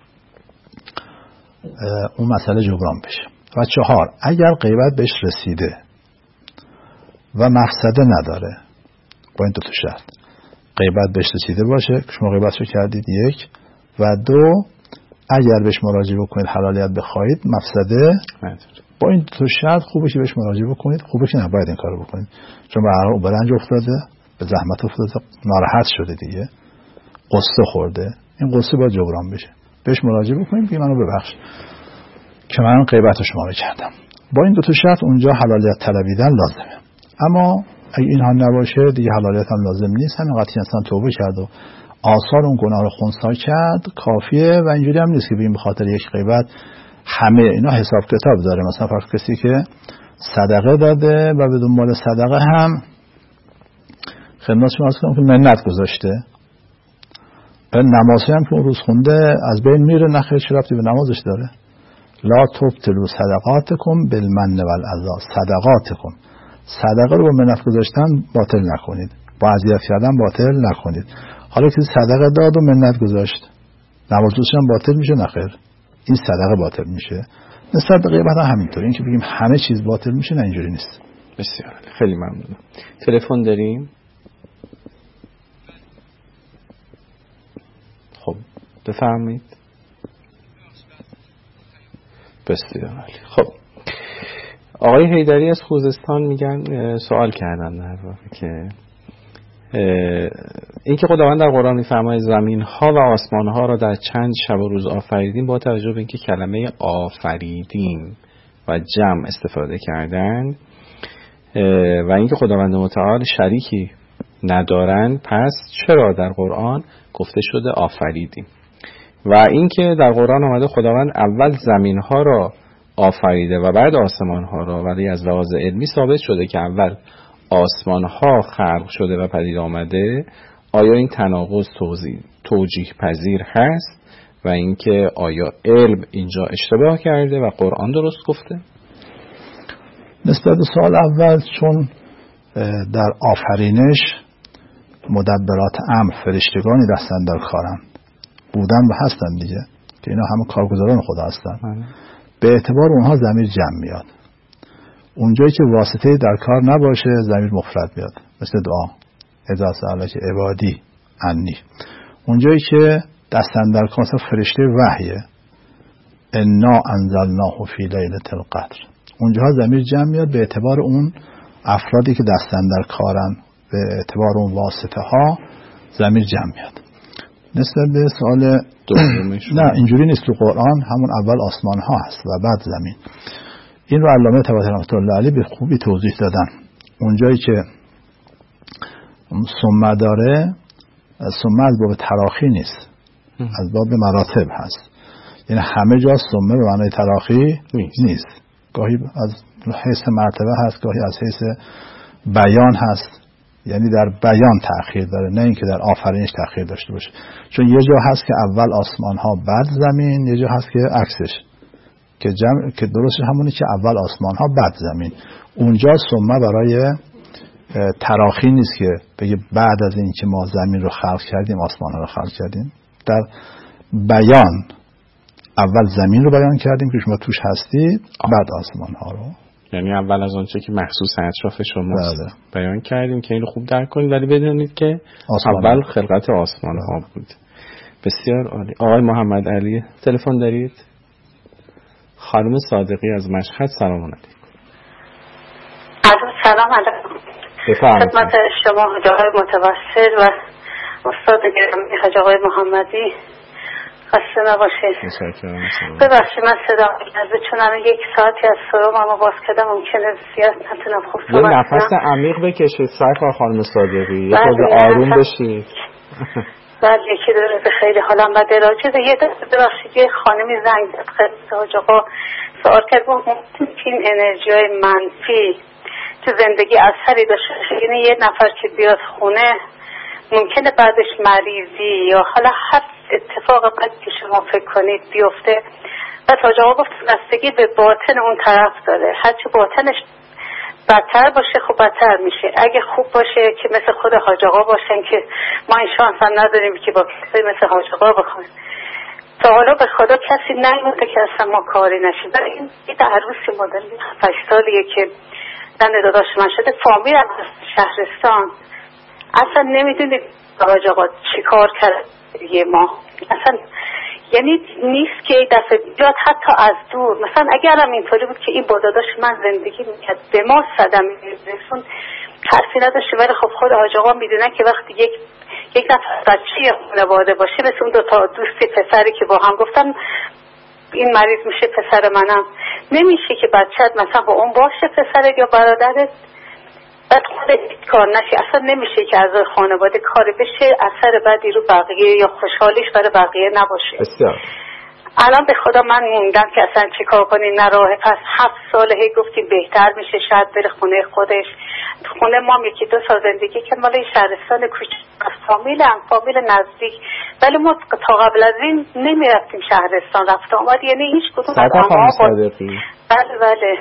اون مسئله جبران بشه. و چهار، اگر غیبت بهش رسیده و مفسده نداره، با این دو تا شرط، غیبت بهش رسیده باشه که شما غیبت رو کردید، یک، و دو، اگر بهش مراجعه بکنید حلالیت بخواهید، مفسده نداره. با این دو شرط خوبه که بهش مراجعه بکنید. خوبه که نباید این کارو بکنید، چون به هر حال برنج افتاده، به زحمت افتاده، ناراحت شده دیگه، قصه خورده. این قصه باید جبران بشه. بهش مراجعه بکنید که منو ببخش که من غیبت شما رو کردم. با این دو تا شرط اونجا حلالیت طلبیدن لازمه. اما اگه اینها نباشه دیگه حلالیت هم لازم نیست. همین وقتی انسان توبه کرد و آثار اون گناه رو خنثی کرد کافیه. و اینجوری هم نیست که بگیم به خاطر یک غیبت همه اینا حساب کتاب داره. مثلا فرض کسی که صدقه داده و به دنبال صدقه هم خدمت شما عرض کنم که منت گذاشته، نمازی هم که اون روز خونده از بین میره، نه خیلی چه ربطی به نمازش داره. لا تبطلوا صدقاتکم بالمن والاذی، صدقاتکم، صدقه رو با منت گذاشتن باطل نکنید، با اذیت کردن باطل نکنید. حالا که صدقه داد و منت گذاشت، نمازش هم باطل میشه؟ نه خیر، این صدقه باطل میشه. نسبت به غیبت هم همینطور. این که بگیم همه چیز باطل میشه، نه اینجوری نیست. بسیار خیلی ممنونم. تلفن داریم؟ خب بفرمایید. بسیار عالی. خب آقای حیدری از خوزستان میگن، سوال کردن در واقع که این که خداوند در قرآن می‌فرماید زمین ها و آسمان ها را در چند شب و روز آفریدیم، با توجه به اینکه کلمه آفریدیم و جمع استفاده کردند و اینکه خداوند متعال شریکی ندارند، پس چرا در قرآن گفته شده آفریدیم؟ و اینکه در قرآن آمده خداوند اول زمین ها را آفریده و بعد آسمان ها را، ولی از لحاظ علمی ثابت شده که اول آسمان ها خلق شده و پدید آمده. آیا این تناقض توجیه پذیر هست و اینکه آیا علم اینجا اشتباه کرده و قرآن درست گفته؟ نسبت به سوال اول، چون در آفرینش مدبرات امر فرشتگانی دستن در کارن بودن و هستن دیگه، که اینا همه کارگزاران خدا هستن. به اعتبار اونها ضمیر جمع میاد. اونجایی که واسطه در کار نباشه ضمیر مفرد میاد، مثل دعا اذا سألک عبادی عنی. اونجایی که دستن در کار، مثلا فرشته وحیه انا انزلناه فی لیلة القدر، اونجاها ضمیر جمع میاد به اعتبار اون افرادی که دستن در کارن، به اعتبار اون واسطه ها ضمیر جمع میاد. نسبت به سوال نه، اینجوری نیست. تو قرآن همون اول آسمان ها هست و بعد زمین. این رو علامه طباطبایی رحمة الله علیه به خوبی توضیح دادن. اونجایی که ثم داره، ثم از باب تراخی نیست، از باب مراتب هست. یعنی همه جا ثم به معنای تراخی نیست. نیست. گاهی از حیث مرتبه هست، گاهی از حیث بیان هست. یعنی در بیان تأخیر داره، نه اینکه در آفرینش تأخیر داشته باشه. چون یه جا هست که اول آسمان ها بعد زمین، یه جا هست که عکسش، که جمع که درستش همونی که اول آسمان ها بعد زمین. اونجا ثم برای تراخی نیست که بگه بعد از این که ما زمین رو خلق کردیم آسمان ها رو خلق کردیم. در بیان اول زمین رو بیان کردیم که شما توش هستید، بعد آسمان ها رو. یعنی اول از آنچه که مخصوص اطراف شماست بیان کردیم که این رو خوب درک کنید، ولی بدونید که اول خلقت آسمان ها بود. بسیار عالی. آقای محمد علی تلفن دارید؟ خانم صادقی از مشهد، سلام علیکم. سلام علیکم. خدمت شما حاج آقای متوسل و استاد گرامی حاج آقای محمدی، خسته نباشید. ببخشید من صدا می‌کنم چون الان یک ساعتی از صبح اما باز کردم، ممکنه زیاد نتونم خوب صحبت کنم. یه نفس عمیق بکشید سرکار خانم صادقی، یه خورده آروم بشید. بعد یکی داره به خیلی حالم بد راجع به یه دفعه ببخشید یه خانمی زنگ زد خدمت حاج آقا، سوال کرد گفت ممکنه این انرژی‌های منفی تو زندگی اثری داشته باشه، یعنی یه نفر که بیاد خونه ممکنه بعدش مریضی یا حالا هر اتفاق بعد که شما فکر کنید بیفته. بعد حاج آقا گفت بستگی به باطن اون طرف داره، هرچی باطنش بدتر باشه خب بدتر میشه. اگه خوب باشه که مثل خود حاج آقا باشن که ما این شانس هم نداریم که با کسی مثل حاج آقا بخوایم. تا حالا به خدا کسی نیومده که اصلا ما کاری نشیم. برای این یه عروسی مدل هفت سالیه که زن داداش من شده، فامیل از شهرستان، اصلا نمیدونید حاج آقا چی کار کرد یه ما اصلا، یعنی نیست که دفعه بیاد حتی از دور. مثلا اگرم اینطوری بود که این با داداش من زندگی میکرد به ما صدمه میرسون حرفی نداشته، ولی خب خود حاج آقا میدونن که وقتی یک یک نفر بچه خانواده باشه، مثل اون دو تا دوست پسری که با هم گفتن این مریض میشه پسر منم، نمیشه که بچه‌ت مثلا با اون باشه پسرت یا برادرت بعد خودت کار نشی. اصلا نمیشه که از خانواده کاری بشه اثر بدی رو بقیه یا خوشحالیش برای بقیه نباشه. بسیار. الان به خدا من موندم که اصلا چی کار کنیم، نه راه. پس هفت ساله هی گفتیم بهتر میشه شاید بره خونه خودش. خونه ما یکی دو سال زندگی که مال شهرستان کوچیک فامیل هم فامیل نزدیک، ولی ما تا قبل از این نمیرفتیم شهرستان، رفت آمد یعنی هیچ کدوم از آنها صادقی. بله بله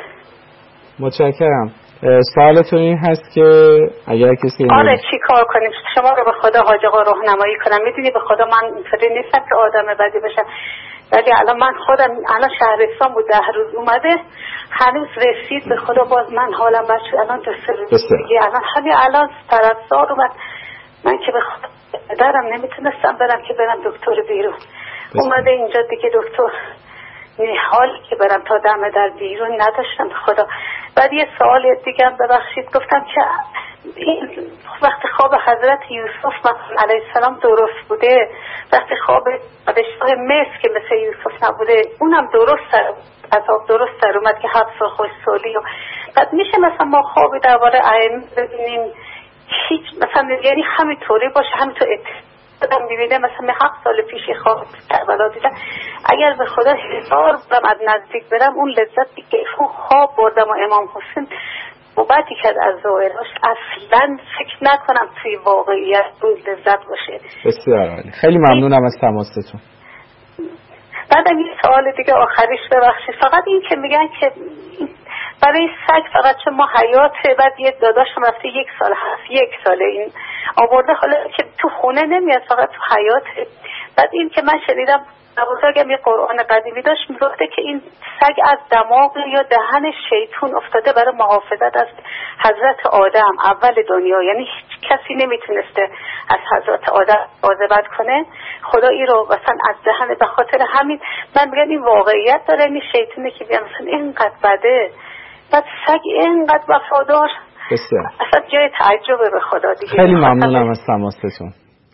متشکرم. سوالتون این هست که اگر کسی آره چی کار کنیم؟ شما رو به خدا حاج آقا راهنمایی کنم. میدونی به خدا من اینطوری نیستم که آدم بدی باشم، ولی الان من خودم الان شهرستان بود ده روز اومده هنوز رسید به خدا باز من حالم بد شد. الان دو سه روز دیگه الان حالی الان طرفدار اومد، من که به خدا درم نمیتونستم برم که برم دکتر بیرون اومده اینجا دیگه دکتر حال که برم تا دم در بیرون نداشتم. به خدا بعد یه سوال دیگه ببخشید، گفتم که این وقتی خواب حضرت یوسف علیه السلام درست بوده، وقتی خواب پادشاه مصر که مثل یوسف نبوده اونم درست سر عذاب درست سر اومد که هفت سال خوش سالی. و بعد میشه مثلا ما خوابی درباره ائمه ببینیم هیچ مثلا یعنی همینطوری باشه، همینطور اتفاق میبینه مثلا هفت سال پیش خواب کربلا دیدم، اگر به خدا هزار برم از نزدیک برم اون لذت که اون خواب بردم و امام حسین بابتی کرد از ظاهراش اصلا فکر نکنم توی واقعیت اون لذت باشه. بسیار عالی، خیلی ممنونم از تماستون. بعدم یه سوال دیگه آخریش ببخشید، فقط این که میگن که برای سگ فقط چه ما حیاته، بعد یه داداشم رفته یک سال هست یک ساله این آورده، حالا که تو خونه نمیاد فقط تو حیاته. بعد این که من شنیدم بزرگم یه قرآن قدیمی داشت میگفته که این سگ از دماغ یا دهن شیطون افتاده برای محافظت از حضرت آدم اول دنیا، یعنی هیچ کسی نمیتونسته از حضرت آدم مواظبت کنه، خدا این رو مثلا از دهن، به خاطر همین من میگم این واقعیت داره، این شیطونه که بیان مثلا اینقدر بده، بعد سگ اینقدر وفادار. بسیار اصلا جای تعجبه به خدا دیگه. خیلی ممنونم از تماستون.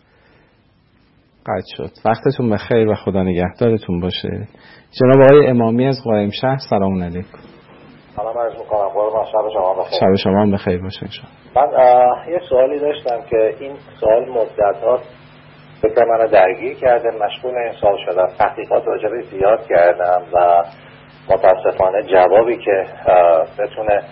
قطع شد. وقتتون بخیر و خدا نگهدارتون باشه. جناب آقای امامی از قائم شهر، سلام علیکم. سلام عرض می‌کنم. قربان شب شما بخیر. شب شما بخیر باشه. من یه سوالی داشتم که این سوال مدت‌ها فکر منو درگیر کرده، مشغول این سوال شدم، تحقیقات راجعش زیاد کردم و متاسفانه جوابی که بتونه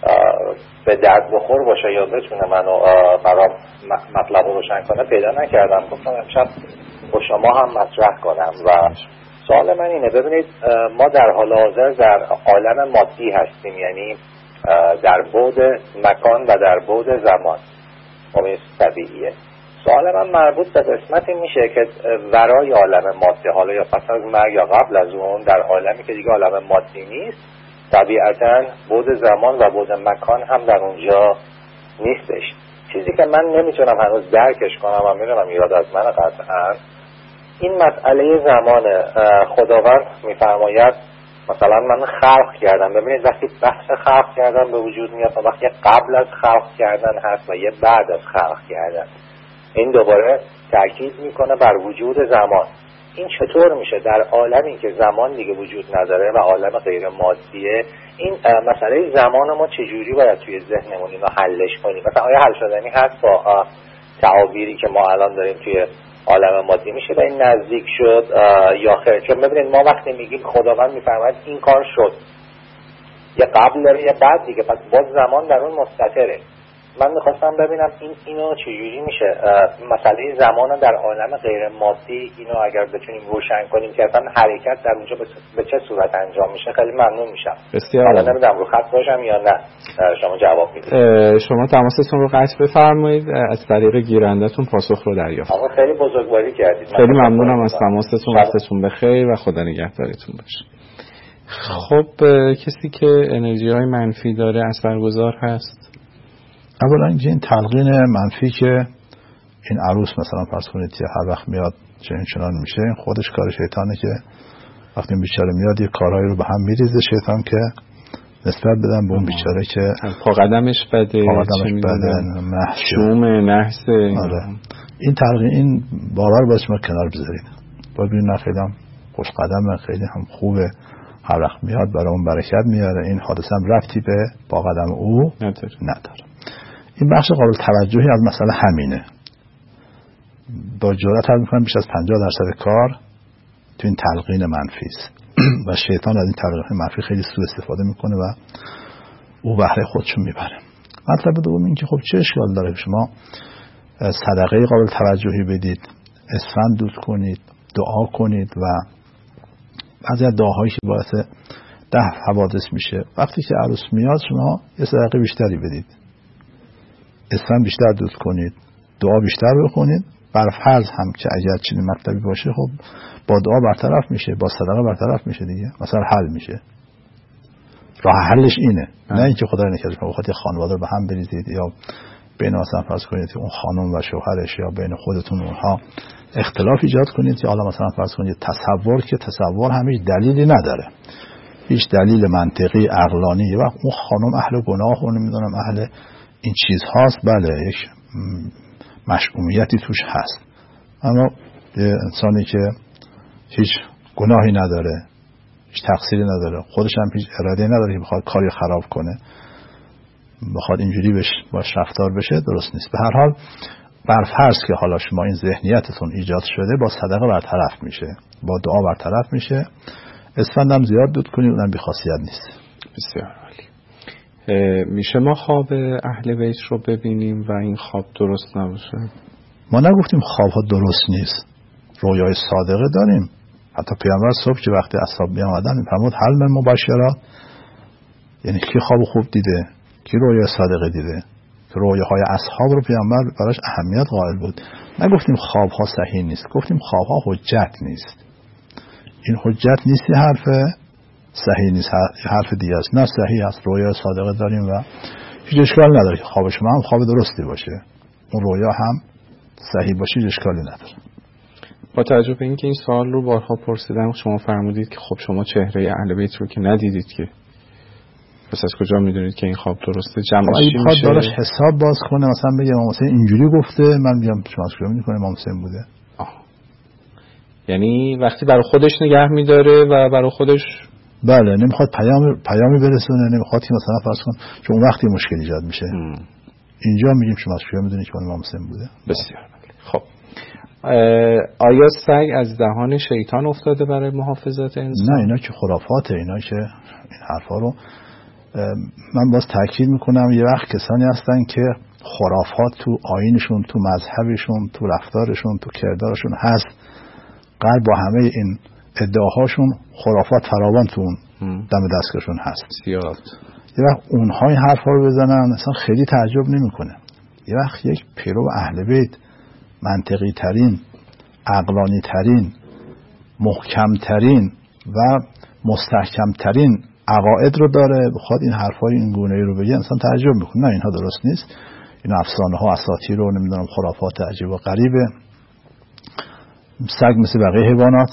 به درد بخور باشه یا بتونه منو برام مطلب رو روشن کنه پیدا نکردم. گفتم امشب با شما هم مطرح کنم و سوال من اینه، ببینید ما در حال حاضر در عالم مادی هستیم، یعنی در بعد مکان و در بعد زمان، این طبیعیه. سوال من مربوط به قسمتی میشه که ورای عالم مادی، حالا یا پس از مرگ یا قبل از اون، در عالمی که دیگه عالم مادی نیست، طبیعتاً بعد زمان و بعد مکان هم در اونجا نیستش. چیزی که من نمیتونم هنوز درکش کنم و میدونم ایراد از من قطعاً، این مسئله زمان. خداوند میفرماید مثلا من خلق کردم، ببینید وقتی بحث خلق کردن به وجود میاد و وقتی قبل از خلق کردن هست و یه بعد از خلق کردن، این دوباره تاکید میکنه بر وجود زمان. این چطور میشه در عالمی که زمان دیگه وجود نداره و عالم غیر مادیه؟ این مسئله زمان ما چجوری باید توی ذهنمون اینو حلش کنیم؟ مثلا آیا حل شدنی هست با تعابیری که ما الان داریم توی عالم مادی؟ میشه به این نزدیک شد یا خیر؟ چون ببینید ما وقتی میگیم خداوند میفرماید این کار شد، یه قبل داره یه بعد دیگه، پس باز زمان در اون مستتره. من میخواستم ببینم این اینو چجوری میشه مسئله زمان در عالم غیر مادی، اینو اگر بتونیم روشن کنیم که اصلا حرکت در اونجا به چه صورت انجام میشه، خیلی ممنون میشم. بسیار حالا نمیدونم رو خط باشم یا نه، شما جواب میدید. شما تماستون رو قطع بفرمایید، از طریق گیرنده‌تون پاسخ رو دریافت. آقا خیلی بزرگواری کردید. خیلی ممنونم از تماستون، وقتتون بخیر و خدا نگهدارتون باشه. خب کسی که انرژی های منفی داره اثرگذار هست؟ اولا اینکه این تلقین منفی که این عروس مثلا فرض کنید که هر وقت میاد چنین چنان میشه، این خودش کار شیطانه که وقتی این بیچاره میاد یه کارهایی رو به هم میریزه شیطان که نسبت بدن به اون بیچاره که پا قدمش بده، پا قدمش بده، شومه، نحسه. آره. این تلقین، این باور باید شما کنار بذارید، باید ببینید خیلی هم خوش قدمه، خیلی هم خوبه، هر وقت میاد برای اون برکت میاره، این حادثه هم ربطی به با قدم او نداره. نداره. این بخش قابل توجهی از مسئله همینه. با جرأت عرض می‌کنم بیش از پنجاه درصد کار تو این تلقین منفی است و شیطان از این تلقین منفی خیلی سوء استفاده میکنه و او بهره خودشون میبره. مطلب دوم این که خب چه اشکال داره که شما صدقه قابل توجهی بدید، اسفند دود کنید، دعا کنید و بعضی از دعاهایی که باعث دفع حوادث میشه، وقتی که عروس میاد شما یه صدقه بیشتری بدید، اسفند بیشتر دود کنید، دعا بیشتر بخونید. بر فرض هم که اگر چنین مطلبی باشه خب با دعا برطرف میشه، با صدقه برطرف میشه دیگه، مثلا حل میشه. راه حلش اینه، نه اینکه خدای نکرده شما بخواید خانواده رو به هم بریزید یا بین مثلا فرض کنید اون خانم و شوهرش یا بین خودتون اونها اختلاف ایجاد کنید که حالا مثلا فرض کنید تصور که تصور همیشه دلیلی نداره. هیچ دلیل منطقی عقلانی و اون خانم اهل گناه و نمیدونم اهل این چیز هاست، بله یک مشئومیتی توش هست، اما یه انسانی که هیچ گناهی نداره، هیچ تقصیری نداره، خودش هم هیچ اراده نداره که بخواد کاری خراب کنه، بخواد اینجوری بش باش رفتار بشه، درست نیست. به هر حال بر فرض که حالا شما این ذهنیتتون ایجاد شده، با صدقه برطرف میشه، با دعا برطرف میشه. اسفند هم زیاد دود کنید، اونم بی خاصیت نیست. بسیار عالی. میشه ما خواب اهل بیت رو ببینیم و این خواب درست نباشه؟ ما نگفتیم خواب ها درست نیست، رویای صادقه داریم. حتی پیامبر صبح که وقتی اصحاب می آمدن میفرمود حل من مبشرات، یعنی کی خواب خوب دیده، کی رویای صادقه دیده، که رویاهای اصحاب رو پیامبر براش اهمیت قائل بود. نگفتیم خواب ها صحیح نیست، گفتیم خواب ها حجت نیست. این حجت نیست، حرف صحیح نیست، حرف دیگه است. نه صحیح است، رویای صادقه داریم و هیچ اشکال نداره که خواب شما هم خواب درستی باشه، اون رویا هم صحیح باشه، هیچ اشکالی نداره. با توجه به اینکه این سوال رو بارها پرسیدم، شما فرمودید که خب شما چهره اهل بیت رو که ندیدید که، پس از کجا میدونید که این خواب درسته؟ جمعش چی میشه؟ دارش حساب باز کنه، مثلا بگه امام حسین اینجوری گفته، من میگم شما از کجا میدونید امام حسین بوده؟ آه. یعنی وقتی برای خودش نگه میداره و برای خودش بله نمیخواد پیام پیامی برسونه، نمیخواد که مثلا فرض کن چون اون وقتی مشکل ایجاد میشه. م. اینجا میگیم شما از کجا میدونید که امام حسین بوده؟ بسیار. خب آیا سگ از دهان شیطان افتاده برای محافظت انسان؟ نه، اینا که خرافاته، اینا که این حرفا رو من باز تاکید میکنم. یه وقت کسانی هستن که خرافات تو آیینشون، تو مذهبشون، تو رفتارشون، تو کردارشون هست، قلب با همه این ادعاهاشون خرافات فراوان تو اون دم دستگاهشون هست زیاد. یه وقت اونها این حرفا رو بزنن اصلا خیلی تعجب نمیکنه. یه وقت یک پیرو اهل بیت منطقی ترین، عقلانی ترین، محکم ترین و مستحکم ترین عقاید رو داره، بخواد این حرفای این گونه‌ای رو بگه انسان تعجب میکنه. نه اینها درست نیست، این افسانه ها، اساطیر رو نمیدونم خرافات عجیب و غریبه. سگ مثل بقیه حیوانات،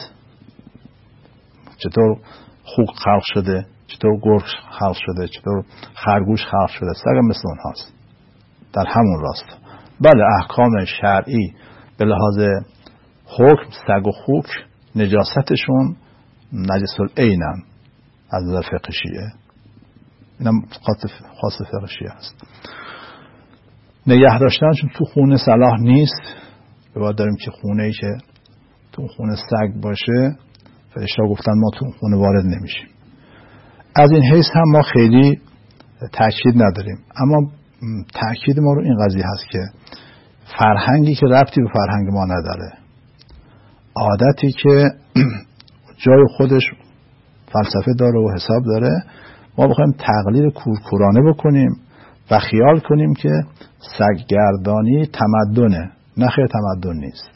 چطور خوک خلق شده، چطور گرگ خلق شده، چطور خرگوش خلق شده، سگ هم مثل اونهاست در همون راست. بله احکام شرعی به لحاظ حکم سگ و خوک نجاستشون نجس العینن از نظر فقه شیعه، اینم خاص فقه شیعه هست. نگه داشتنشون تو خونه صلاح نیست، باید داریم که خونه ای که تو خونه سگ باشه فرشته گفتن ما تو خونه وارد نمیشیم. از این حیث هم ما خیلی تأکید نداریم، اما تأکید ما رو این قضیه هست که فرهنگی که ربطی به فرهنگ ما نداره، عادتی که جای خودش فلسفه داره و حساب داره، ما بخوایم تقلید کورکورانه بکنیم و خیال کنیم که سگگردانی تمدنه. نه خیر، تمدن نیست.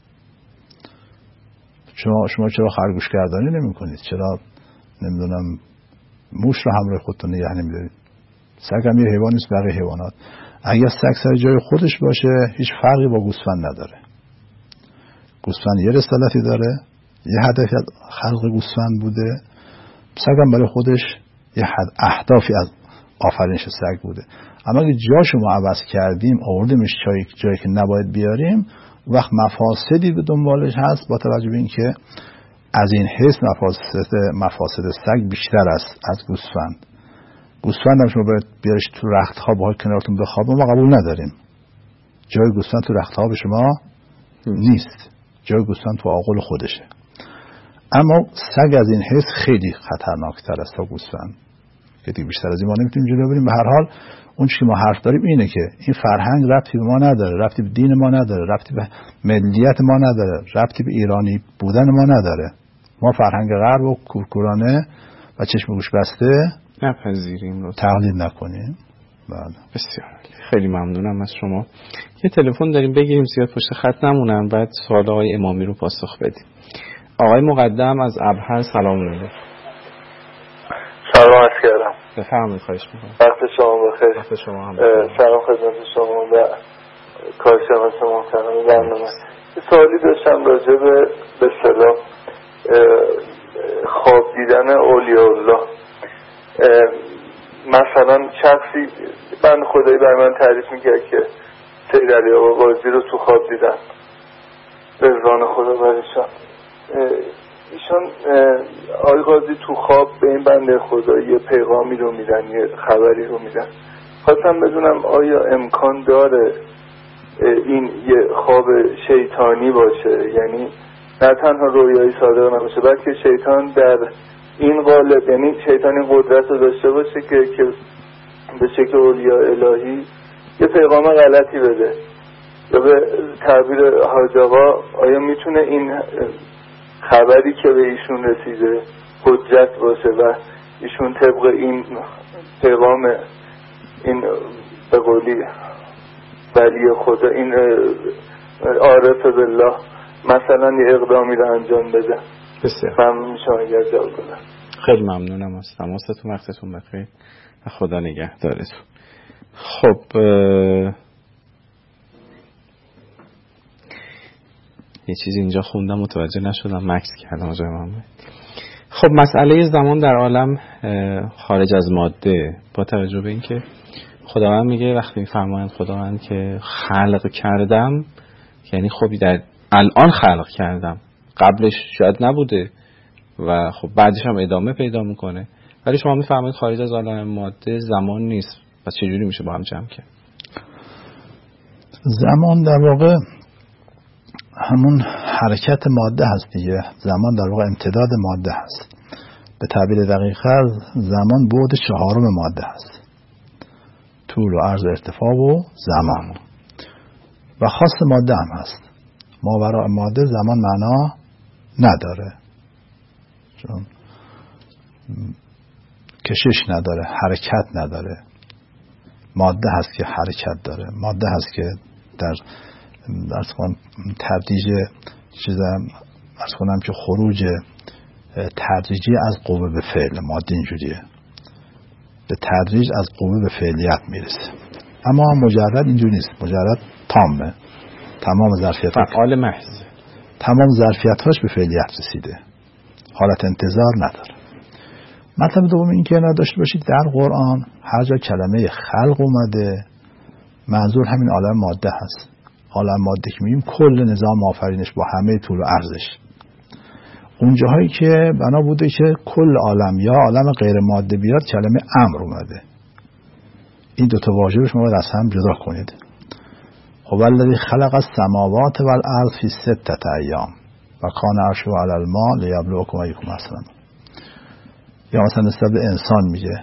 شما شما چرا خرگوش گردانی نمی کنید؟ چرا نمیدونم موش رو همراه خودتون نگه نمیدارید؟ سگ هم یه حیوان نیست بقیه حیوانات. اگر سگ سر جای خودش باشه هیچ فرقی با گوسفند نداره. گوسفند یه رسالتی داره، یه هدفی از خلق گوسفند بوده، سگ هم برای خودش یه اهدافی از آفرینش سگ بوده. اما اگه جاشو ما عوض کردیم آوردیمش جایی جایی که نباید بیاریم، وقت مفاسدی به دنبالش هست، با توجه به اینکه از این حیث مفاسد مفاسد سگ بیشتر است از گوسفند. گوسفند هم شما باید بیارش تو رختخواب ها کنارتون بخوابه، ما قبول نداریم. جای گوسفند تو رختخواب شما نیست، جای گوسفند تو آغل خودشه. اما سگ از این حیث خیلی خطرناکتر است تا گوسفند که دیگه بیشتر از این ما نمیتونیم جلو بریم. به هر حال اون چیزی که ما حرف داریم اینه که این فرهنگ ربطی به ما نداره، ربطی به دین ما نداره، ربطی به ملیت ما نداره، ربطی به ایرانی بودن ما نداره. ما فرهنگ غرب و کورکورانه و چشم گوش بسته نپذیریم، رو تقلید نکنیم. بله. بسیار خیلی ممنونم از شما. یه تلفن داریم بگیریم زیاد پشت خط نمونن، بعد سوال آقای امامی رو پاسخ بدیم. آقای مقدم از ابهر، سلام علیکم. سلام عرض کردم. بفرمایید. خواهش می‌کنم. وقت شما بخیر. وقت شما هم بخیر. سلام خدمت شما و کارشناس محترم برنامه. یه سوالی داشتم راجع به به اصطلاح خواب دیدن اولیاء الله. مثلا شخصی بند خدایی بر من تعریف میکرد که سید علی آقا قاضی رو تو خواب دیدن، رضوان خدا برشان. ایشان آقای قاضی تو خواب به این بنده خدا یه پیغامی رو میدن، یه خبری رو میدن. خواستم بدونم آیا امکان داره این یه خواب شیطانی باشه، یعنی نه تنها رویایی صادق نباشه بلکه شیطان در این قالب، یعنی شیطان این قدرت رو داشته باشه که که به شکل اولیاء الهی یه پیغام غلطی بده، یا به تعبیر حاج آقا آیا میتونه این خبری که به ایشون رسیده حجت باشه و ایشون طبق این پیغام این به قولی ولی خدا، این عارف بالله مثلا یه اقدامی رو انجام بده؟ بسیار ممنون میشم اگر جواب کنم. خیلی ممنونم از تماستون، وقتتون بخیر و خدا نگهدارتون. خب یه چیزی اینجا خوندم متوجه نشدم، مکس کردم آقای محمد. خب مسئله زمان در عالم خارج از ماده، با توجه به اینکه خداوند میگه وقتی میفرمایند خداوند که خلق کردم، یعنی خب در الان خلق کردم، قبلش شاید نبوده و خب بعدش هم ادامه پیدا میکنه، ولی شما میفرمایید خارج از عالم ماده زمان نیست. پس چجوری میشه با هم جمع کرد؟ زمان در واقع همون حرکت ماده هست دیگه. زمان در واقع امتداد ماده هست. به تعبیر دقیق‌تر زمان بعد چهارم ماده هست، طول و عرض ارتفاع و زمان، و خاص ماده هم هست. ماوراء ماده زمان معنا نداره، چون کشش نداره، حرکت نداره. ماده هست که حرکت داره، ماده هست که در درس کنم تدریج چیزم درس کنم که خروج تدریجی از قوه به فعل. ماده اینجوریه، به تدریج از قوه به فعلیت میرسه. اما مجرد اینجوری نیست، مجرد تامه، تمام ظرفیت فعال محض، تمام ظرفیت‌هاش به فعلیت رسیده، حالت انتظار نداره. مطلب دوم این که نداشته باشید در قرآن هر جا کلمه خلق اومده منظور همین عالم ماده هست. عالم ماده که میگیم کل نظام آفرینش با همه طول و عرضش. اون جاهایی که بنا بوده که کل عالم یا عالم غیر ماده بیاد کلمه امر اومده. این دو تا واژه رو شما باید از هم جدا کنید. خب الذی خلق السماوات والارض فی ستة ایام و کان عرشه علی الماء لیبلوکم ایکم احسن عملا. یا مثلا نسبت به انسان میگه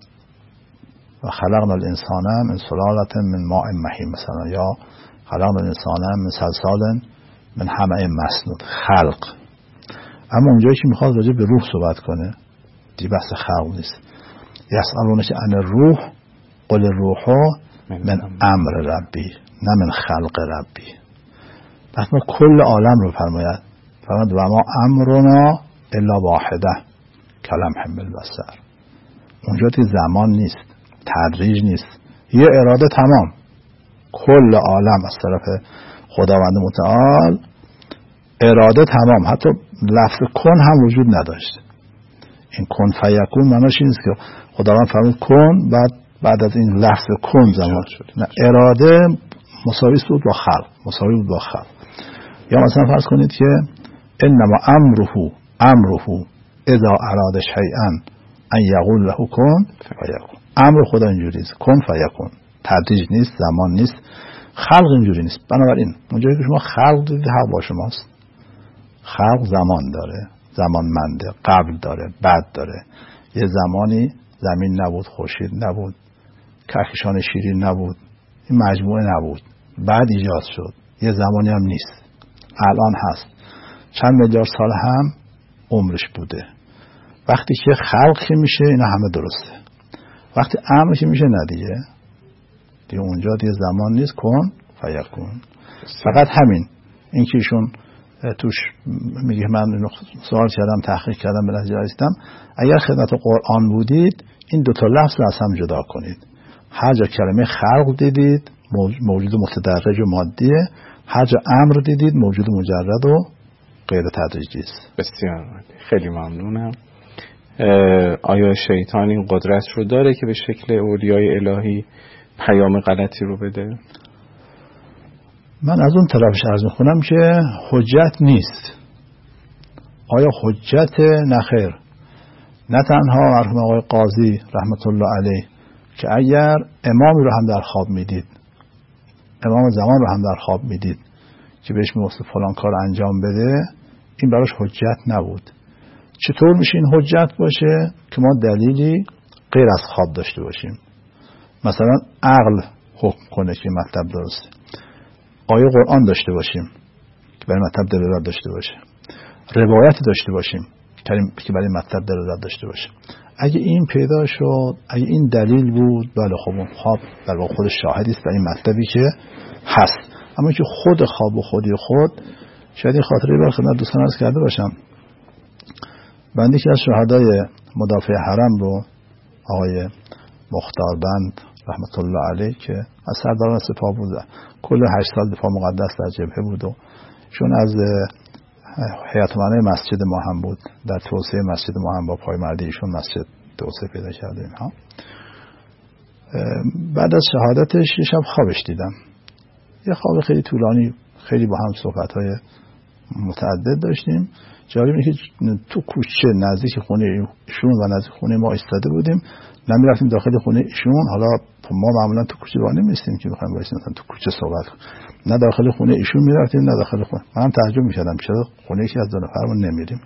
و خلقنا الانسان من سلالة من ماء مهین، مثلا یا خلقنا الانسان من صلصال من حمأ مسنود. خلق. اما اونجایی که میخواد راجع به روح صحبت کنه دی بحث خلق نیست. یسألونک عن الروح قل الروح من امر ربی نه من خلق ربی. وقتی کل عالم رو فرماید فرماید و ما امرنا الا واحده کلمح بالبصر. اونجا دیگه زمان نیست، تدریج نیست، یه اراده تمام. کل عالم از طرف خداوند متعال اراده تمام، حتی لفظ کن هم وجود نداشت. این کن فیکون معناش این است که خداوند فرمود کن، بعد بعد از این لفظ کن زمان شد. نه، اراده مساوی بود با خلق، مساوی بود با خلق. یا مثلا فرض کنید که انما امره امره اذا اراد شیئا ان یقول له کن فیکون. امر خدا اینجوری است، کن فیکون. تدریج نیست، زمان نیست. خلق اینجوری نیست. بنابراین اونجایی که شما خلق دیدید حق با شماست. خلق زمان داره، زمانمنده، قبل داره، بعد داره. یه زمانی زمین نبود، خورشید نبود، کهکشان شیرین نبود، این مجموعه نبود، بعد ایجاد شد. یه زمانی هم نیست، الان هست. چند میلیارد سال هم عمرش بوده. وقتی که خلق میشه اینا همه درسته. وقتی امر که میشه نه دیگه دیگه اونجا دیگه زمان نیست، کن فیکون. فقط همین این که ایشون توش میگه من اینو سوال کردم، تحقیق کردم، به نتیجه رسیدم. اگر خدمت قرآن بودید این دو تا لفظ رو از هم جدا کنید. هر جا کلمه خلق دیدید موجود متدرج و مادیه، هر جا امر دیدید موجود مجرد و غیر تدریجی است. بسیار خیلی ممنونم. آیا شیطان این قدرت رو داره که به شکل اولیای الهی پیام غلطی رو بده؟ من از اون طرفش عرض می‌کنم که حجت نیست. آیا حجت؟ نخیر. نه تنها مرحوم آقای قاضی رحمت الله علیه که اگر امامی رو هم در خواب میدید، امام زمان رو هم در خواب میدید که بهش میگفت فلان کار انجام بده، این براش حجت نبود. چطور میشه این حجت باشه؟ که ما دلیلی غیر از خواب داشته باشیم. مثلا عقل حکم کنه که مطلب درسته، آیه قرآن داشته باشیم که برای مطلب دلالت داشته باشه، روایت داشته باشیم که برای مطلب دلالت داشته باشه. اگه این پیدا شد، اگه این دلیل بود، بله خب اون خواب در واقع خود شاهدی است برای مطلبی که هست. اما که خود خواب و خودی خود، شاید این خاطره بر خدمت دوستان عرض کرده باشم. بنده که از شهدای مدافع حرم رو آقای مختاربند رحمت الله علیه که از سرداران سپاه بود، کل هشت سال دفاع مقدس در جبهه بود و چون از هیئت امنای مسجد ما هم بود، در توسعه مسجد ما هم با پایمردی ایشون مسجد توسعه پیدا کرده. اینها بعد از شهادتش یه شب خوابش دیدم، یه خواب خیلی طولانی، خیلی با هم صحبت‌های متعدد داشتیم. جالب اینه که تو کوچه نزدیک خونه ایشون و نزدیک خونه ما ایستاده بودیم، نمی‌رفتیم داخل خونه ایشون. حالا ما معمولا تو کوچه وانه نیستیم که بخوایم وایسیم مثلا تو کوچه صحبت کنیم، نه داخل خونه ایشون می‌رفتیم نه داخل خونه. منم تعجب می‌کردم چرا خونه یکی از دو نفرمون نمیریم.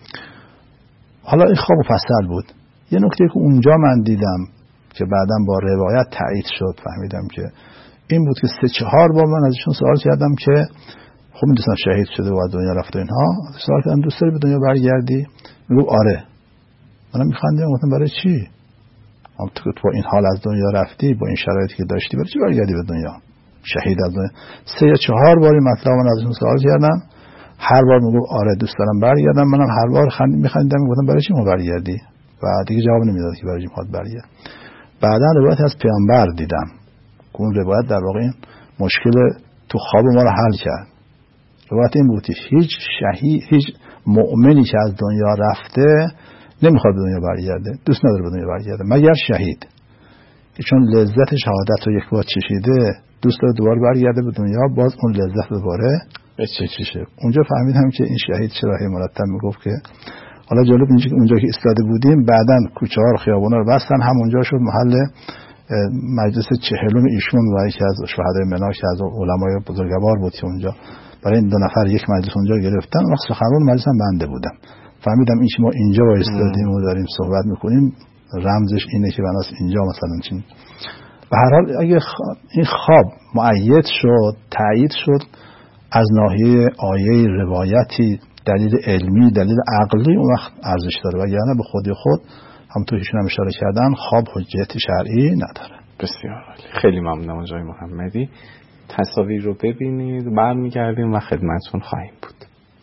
حالا این خواب مفصل بود. یه نکته که اونجا من دیدم که بعداً با روایت تایید شد، فهمیدم که این بود که سه چهار بار من ازشون سوال کردم که خب می‌دونم شهید شده و دنیا رفته اینها، سوال کردم دوست داری به دنیا برگردی؟ میگه آره. منم می‌خندیدم، گفتم برای چی؟ هم تو تو این حال از دنیا رفتی، با این شرایطی که داشتی، برای چی برگردی به دنیا؟ شهید از دنیا. سه یا چهار باری مطلب من ازشون سوال کردم، هر بار میگفت آره دوست دارم برگردم. منم هر بار خندید می‌خندیدم، میگفتم برای چی ما برگردی؟ و دیگه جواب نمیداد که برای چی می‌خواد برگرد. بعداً روایت از پیامبر دیدم که اون روایت در واقع این مشکل تو خواب ما رو حل کرد. روایت این بود که هیچ شهید، هیچ مؤمنی که از دنیا رفته نمیخواد به دنیا برگرده، دوست نداره به دنیا برگرده، مگر شهید که چون لذت شهادت رو یک بار چشیده دوست داره دوباره برگرده به دنیا، باز اون لذت دوباره بچشه. اونجا فهمیدم که این شهید چرا هی مرتب میگفت که حالا جالب اینجا که اونجا که ایستاده بودیم بعدن کوچه ها و خیابونا رو بستن، همونجا شد محل مجلس چهلم ایشون و یکی از شهدای منا که از علمای بزرگوار بود که اونجا برای این دو نفر یک مجلس اونجا گرفتن. وقت سخنران مجلس هم بنده بودم. فهمیدم این که ما اینجا وایستادیم و داریم صحبت میکنیم رمزش اینه که بناس اینجا مثلا چین. به هر حال اگه این خواب مؤید شد، تایید شد از ناحیه آیه روایتی، دلیل علمی، دلیل عقلی، اون وقت ارزش داره، وگرنه به خودی خود همونطور که ایشون هم اشاره کردن خواب حجت شرعی نداره. بسیار عالی. خیلی ممنونم آقای محمدی. تصاویر رو ببینید، برمیگردیم و خدمتتون خواهیم بود.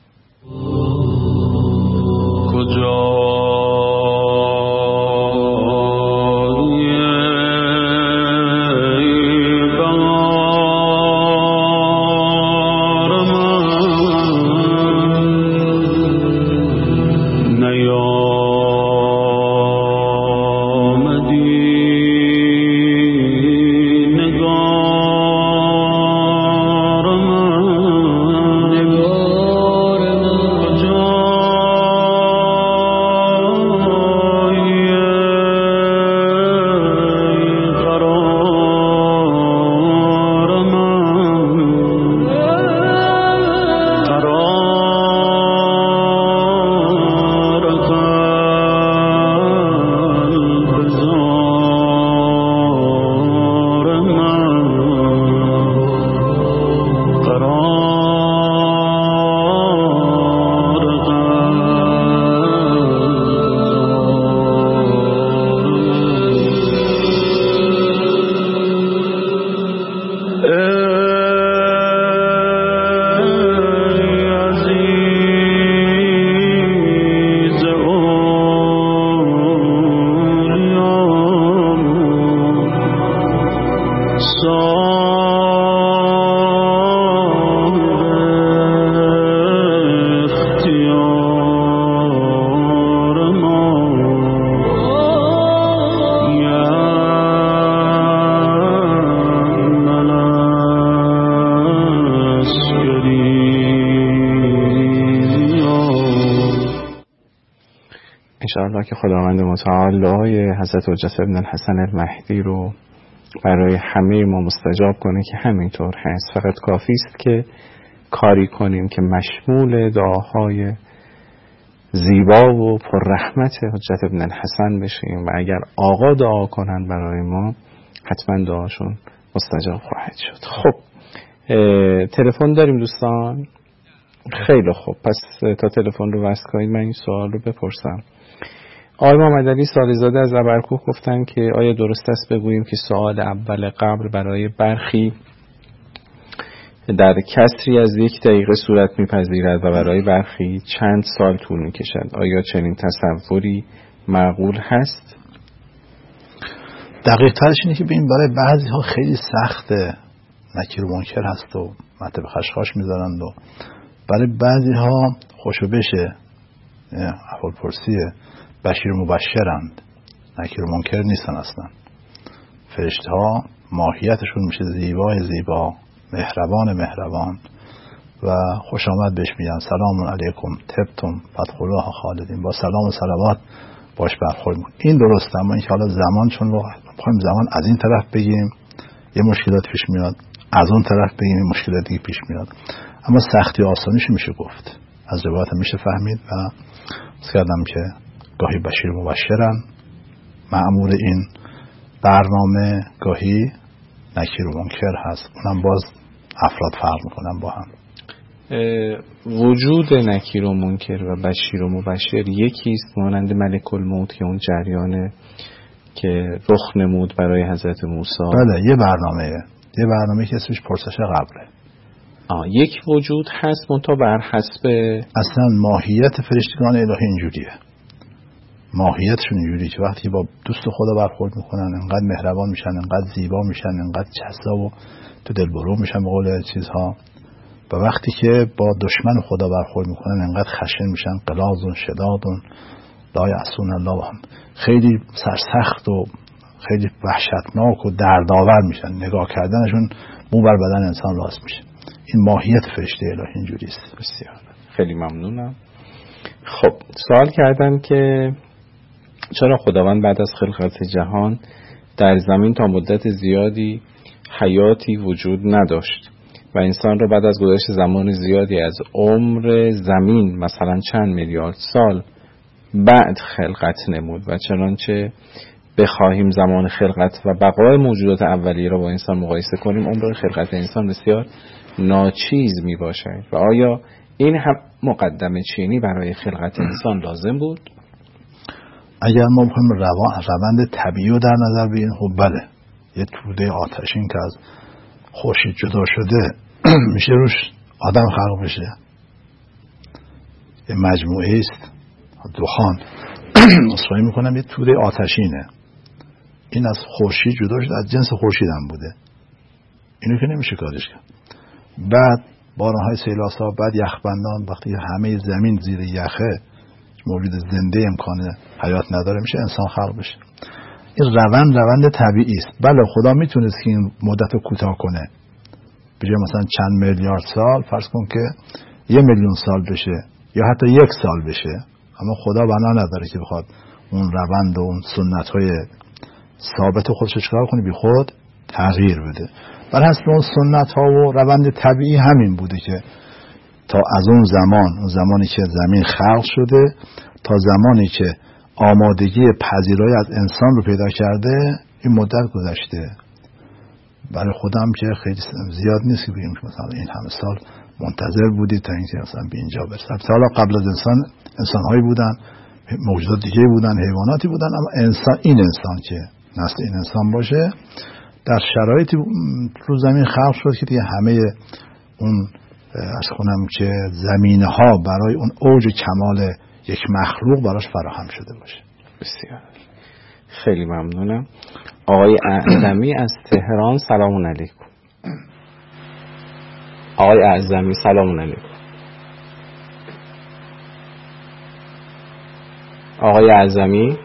کجا انشاءالله که خداوند متعال دعای حضرت حجت ابن الحسن المهدی رو برای همه ما مستجاب کنه که همینطور هست. فقط کافی است که کاری کنیم که مشمول دعاهای زیبا و پر رحمت حجت ابن الحسن بشیم و اگر آقا دعا کنن برای ما حتما دعاشون مستجاب خواهد شد. خب تلفن داریم دوستان؟ خیلی خوب، پس تا تلفن رو وصل کنید من این سوال رو بپرسم. آقای محمد علی سالیزاده از ابرکوه گفتن که آیا درست است بگوییم که سوال اول قبر برای برخی در کسری از یک دقیقه صورت میپذیرد و برای برخی چند سال طول میکشد؟ آیا چنین تصوری معقول هست؟ دقیق ترش اینه که ببین برای بعضی ها خیلی سخته، نکیر و منکر هست و مطلب خشخاش میذارند و برای بعضی ها خوشو بشه احوال پرسیه بشیر و مبشرند، نکیر و منکر نیستن اصلا. فرشته ها ماهیتشون میشه زیبای زیبا، مهربان مهربان و خوش آمد بهش میگن سلام علیکم طبتم فادخلوها خالدین، با سلام و صلوات باش برخورد میکنیم. این درسته، اما اینکه حالا زمان چون رو میخوایم زمان از این طرف بگیم یه مشکلات پیش میاد، از اون طرف بگیم یه مشکلات دیگه پیش میاد، اما سختی و آسانیش میشه گفت، از روایت میشه فهمید و کردم که گاهی بشیر و مبشرن مأمور این برنامه، گاهی نکیر و منکر هست، اونم باز افراد فرق میکنن با هم. وجود نکیر و منکر و بشیر و مبشر یکیست مانند ملک الموت که اون جریانه که رخ نمود برای حضرت موسی؟ بله، یه برنامه یه برنامه که اسمش پرسش قبره. آه یک وجود هست منتها بر حسب اصلا ماهیت فرشتگان الهی اینجوریه، ماهیتشون اینجوریه که وقتی با دوست خدا برخورد میکنن انقدر مهربان میشن، انقدر زیبا میشن، انقدر جذاب و تو دلبرو میشن به قول چیزها، و وقتی که با دشمن خدا برخورد میکنن انقدر خشن میشن، غلاظ شداد لا یعصون الله، خیلی سرسخت و خیلی وحشتناک و دردآور میشن، نگاه کردنشون مو بر بدن انسان راست میشه. این ماهیت فرشته الهی اینجوری است. بسیار خیلی ممنونم. خب سوال کردن که چرا خداوند بعد از خلقت جهان در زمین تا مدت زیادی حیاتی وجود نداشت و انسان را بعد از گذشت زمان زیادی از عمر زمین مثلا چند میلیارد سال بعد خلقت نمود و چنانچه بخواهیم زمان خلقت و بقای موجودات اولیه را با انسان مقایسه کنیم عمر خلقت انسان بسیار ناچیز می باشد و آیا این هم مقدمه چینی برای خلقت انسان لازم بود؟ اگر ما بخوایم روند طبیعی رو در نظر بگیریم خب بله، یه توده آتشین که از خورشید جدا شده میشه روش آدم خلق بشه، یه مجموعه است دخان اصلاحی میکنم، یه توده آتشینه، این از خورشید جدا شده، از جنس خورشید هم بوده، اینو که نمیشه کارش کرد. بعد بارانهای سیلاسا، بعد یخبندان، وقتی همه زمین زیر یخه موجود زنده امکان حیات نداره میشه انسان خلق بشه. این روند روند طبیعی است. بله خدا میتونست که این مدت رو کوتاه کنه، به جای مثلا چند میلیارد سال فرض کن که یه میلیون سال بشه یا حتی یک سال بشه، اما خدا بنا نداره که بخواد اون روند و اون سنت های ثابت خودش چکار کنه، بی خود تغییر بده. بر حسب اون سنت ها و روند طبیعی همین بوده که تا از اون زمان، اون زمانی که زمین خلق شده تا زمانی که آمادگی پذیرایی از انسان رو پیدا کرده این مدت گذشته. برای خودم که خیلی زیاد نیست که بگیم که مثلا این همه سال منتظر بودید تا اینکه مثلا به اینجا برسید. حالا قبل از انسان انسان‌هایی بودن، موجودات دیگه بودن، حیواناتی بودن، اما انسان، این انسان که نسل این انسان باشه در شرایطی رو زمین خلق شد که دیگه همه اون از خونم که زمینه ها برای اون اوج کمال یک مخلوق براش فراهم شده باشه. بسیار خیلی ممنونم. آقای اعظمی از تهران سلام علیکم. آقای اعظمی سلام علیکم. آقای اعظمی.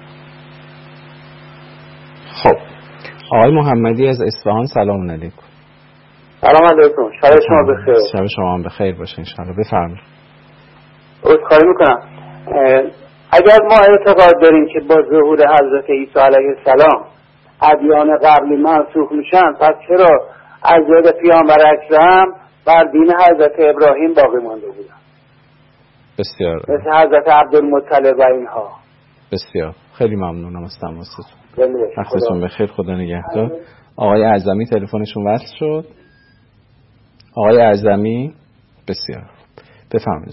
خب آقای محمدی از اصفهان سلام علیکم. سلام علیکم. شب شما بخیر. شب شما هم بخیر باشه ان شاء الله. بفرمایید. عذرخواهی میکنم. اگر ما اعتقاد داریم که با ظهور حضرت عیسی علیه السلام ادیان قبلی منسوخ میشن، پس چرا اجداد پیامبر اکرم بر دین حضرت ابراهیم باقی مانده بودن؟ بسیار مثل حضرت عبدالمطلب و اینها. بسیار خیلی ممنونم از تماستون. وقتتون بخیر، خدا نگهدار. آقای اعظمی تلفنشون وصل شد. آقای اعظمی بسیار بفرمایید.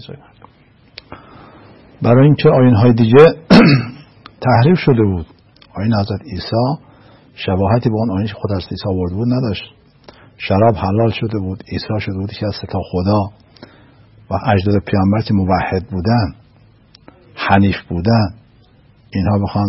برای اینکه آیین‌های دیگه تحریف شده بود، آیین حضرت عیسی شباهتی با اون آیینی که خود حضرت عیسی آورده بود نداشت. شراب حلال شده بود، عیسی شده بود که از سه تا خدا و اجداد پیامبر که موحد بودن، حنیف بودن، اینها بخوان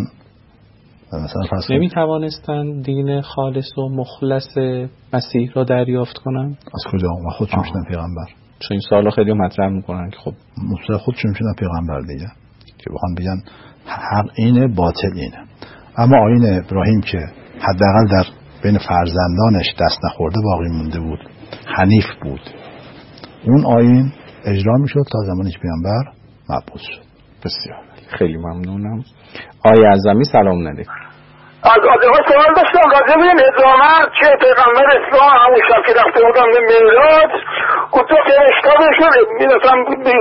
مثلا فرض نمی توانستن دین خالص و مخلص مسیح را دریافت کنن؟ از کجا؟ و خودشون میشدن پیغمبر. چون این سوالا خیلی مطرح میکنن که خب مثلا خودشون میشدن پیغمبر دیگه، که بخوان بگن حق اینه باطل اینه. اما آیین ابراهیم که حداقل در بین فرزندانش دست نخورده باقی مونده بود، حنیف بود، اون آیین اجرا میشد تا زمانی که پیامبر مبعوث شد. بسیار خیلی ممنونم. آقای اعظمی سلام علیکم. از آدم سوال داشتم راجع به این ادامت که پیغمبر اسلام همون شب که رفته بودم به معراج گفت که اشتباه شده میرسم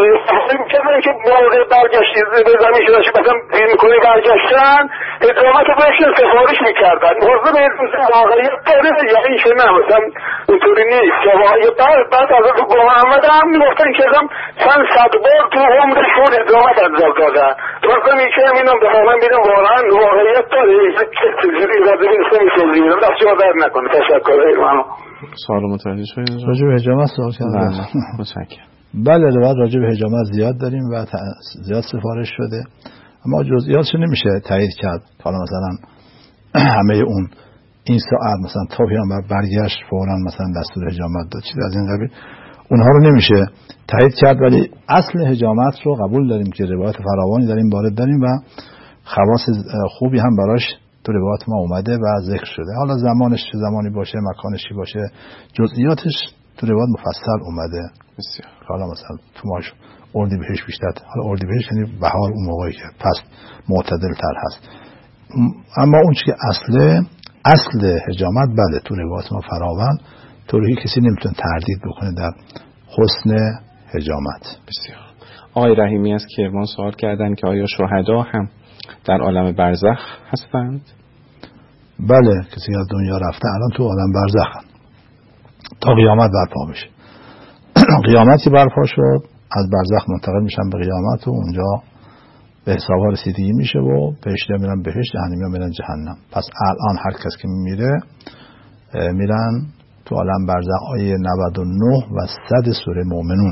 میکردن که موقع برگشتی به زمین شده که مثلا دیر میکنی برگشتن ادامت رو بهشون سفارش میکردن. موضوع به واقعیت داره یا این که نه مثلا اونطوری نیست که بعد بعد از تو با محمد هم میگفتن که هم چند صد بار تو عمر شد ادامت انجام دادن. درسته میکنم اینم به من بیدم واقعا واقعیت داره چجوری راجع به این می‌سازی دست جا در نکنه. تشکر ایمانو. سوال متوجه شدید؟ راجع به حجامت سوال کردم. متشکرم. بله روایت راجع به حجامت زیاد داریم و زیاد سفارش شده، اما جزئیاتش نمیشه تایید کرد. حالا مثلا همه اون این ساعت مثلا تا پیامبر برگشت فوراً مثلا دستور حجامت داد، چیز از این قبیل، اونها رو نمیشه تایید کرد، ولی اصل حجامت رو قبول داریم که روایت فراوانی در این باره داریم و خواص خوبی هم براش تو روایت ما اومده و ذکر شده. حالا زمانش چه زمانی باشه، مکانش چی باشه، جزئیاتش تو روایت مفصل اومده. بسیار. حالا مثلا تو ماش اردیبهشت بیشتر، حالا اردیبهشت یعنی بهار اون موقعی که پس معتدل تر هست. اما اون چی که اصل اصل حجامت بله تو روایت ما فراوان، طوری کسی نمیتونه تردید بکنه در حسن حجامت. بسیار. آقای رحیمی از کرمان سوال کردن که آیا شهدا هم در عالم برزخ هستند؟ بله، کسی از دنیا رفته الان تو عالم برزخ تا قیامت برپا میشه. قیامتی برپا شد، از برزخ منتقل میشن به قیامت و اونجا به حساب رسیدگی میشه و بهشت میرن بهشت، جهنمی میرن جهنم. پس الان هر کس که میره میرن تو عالم برزخ. آیه نود و نه و صد سوره مومنون.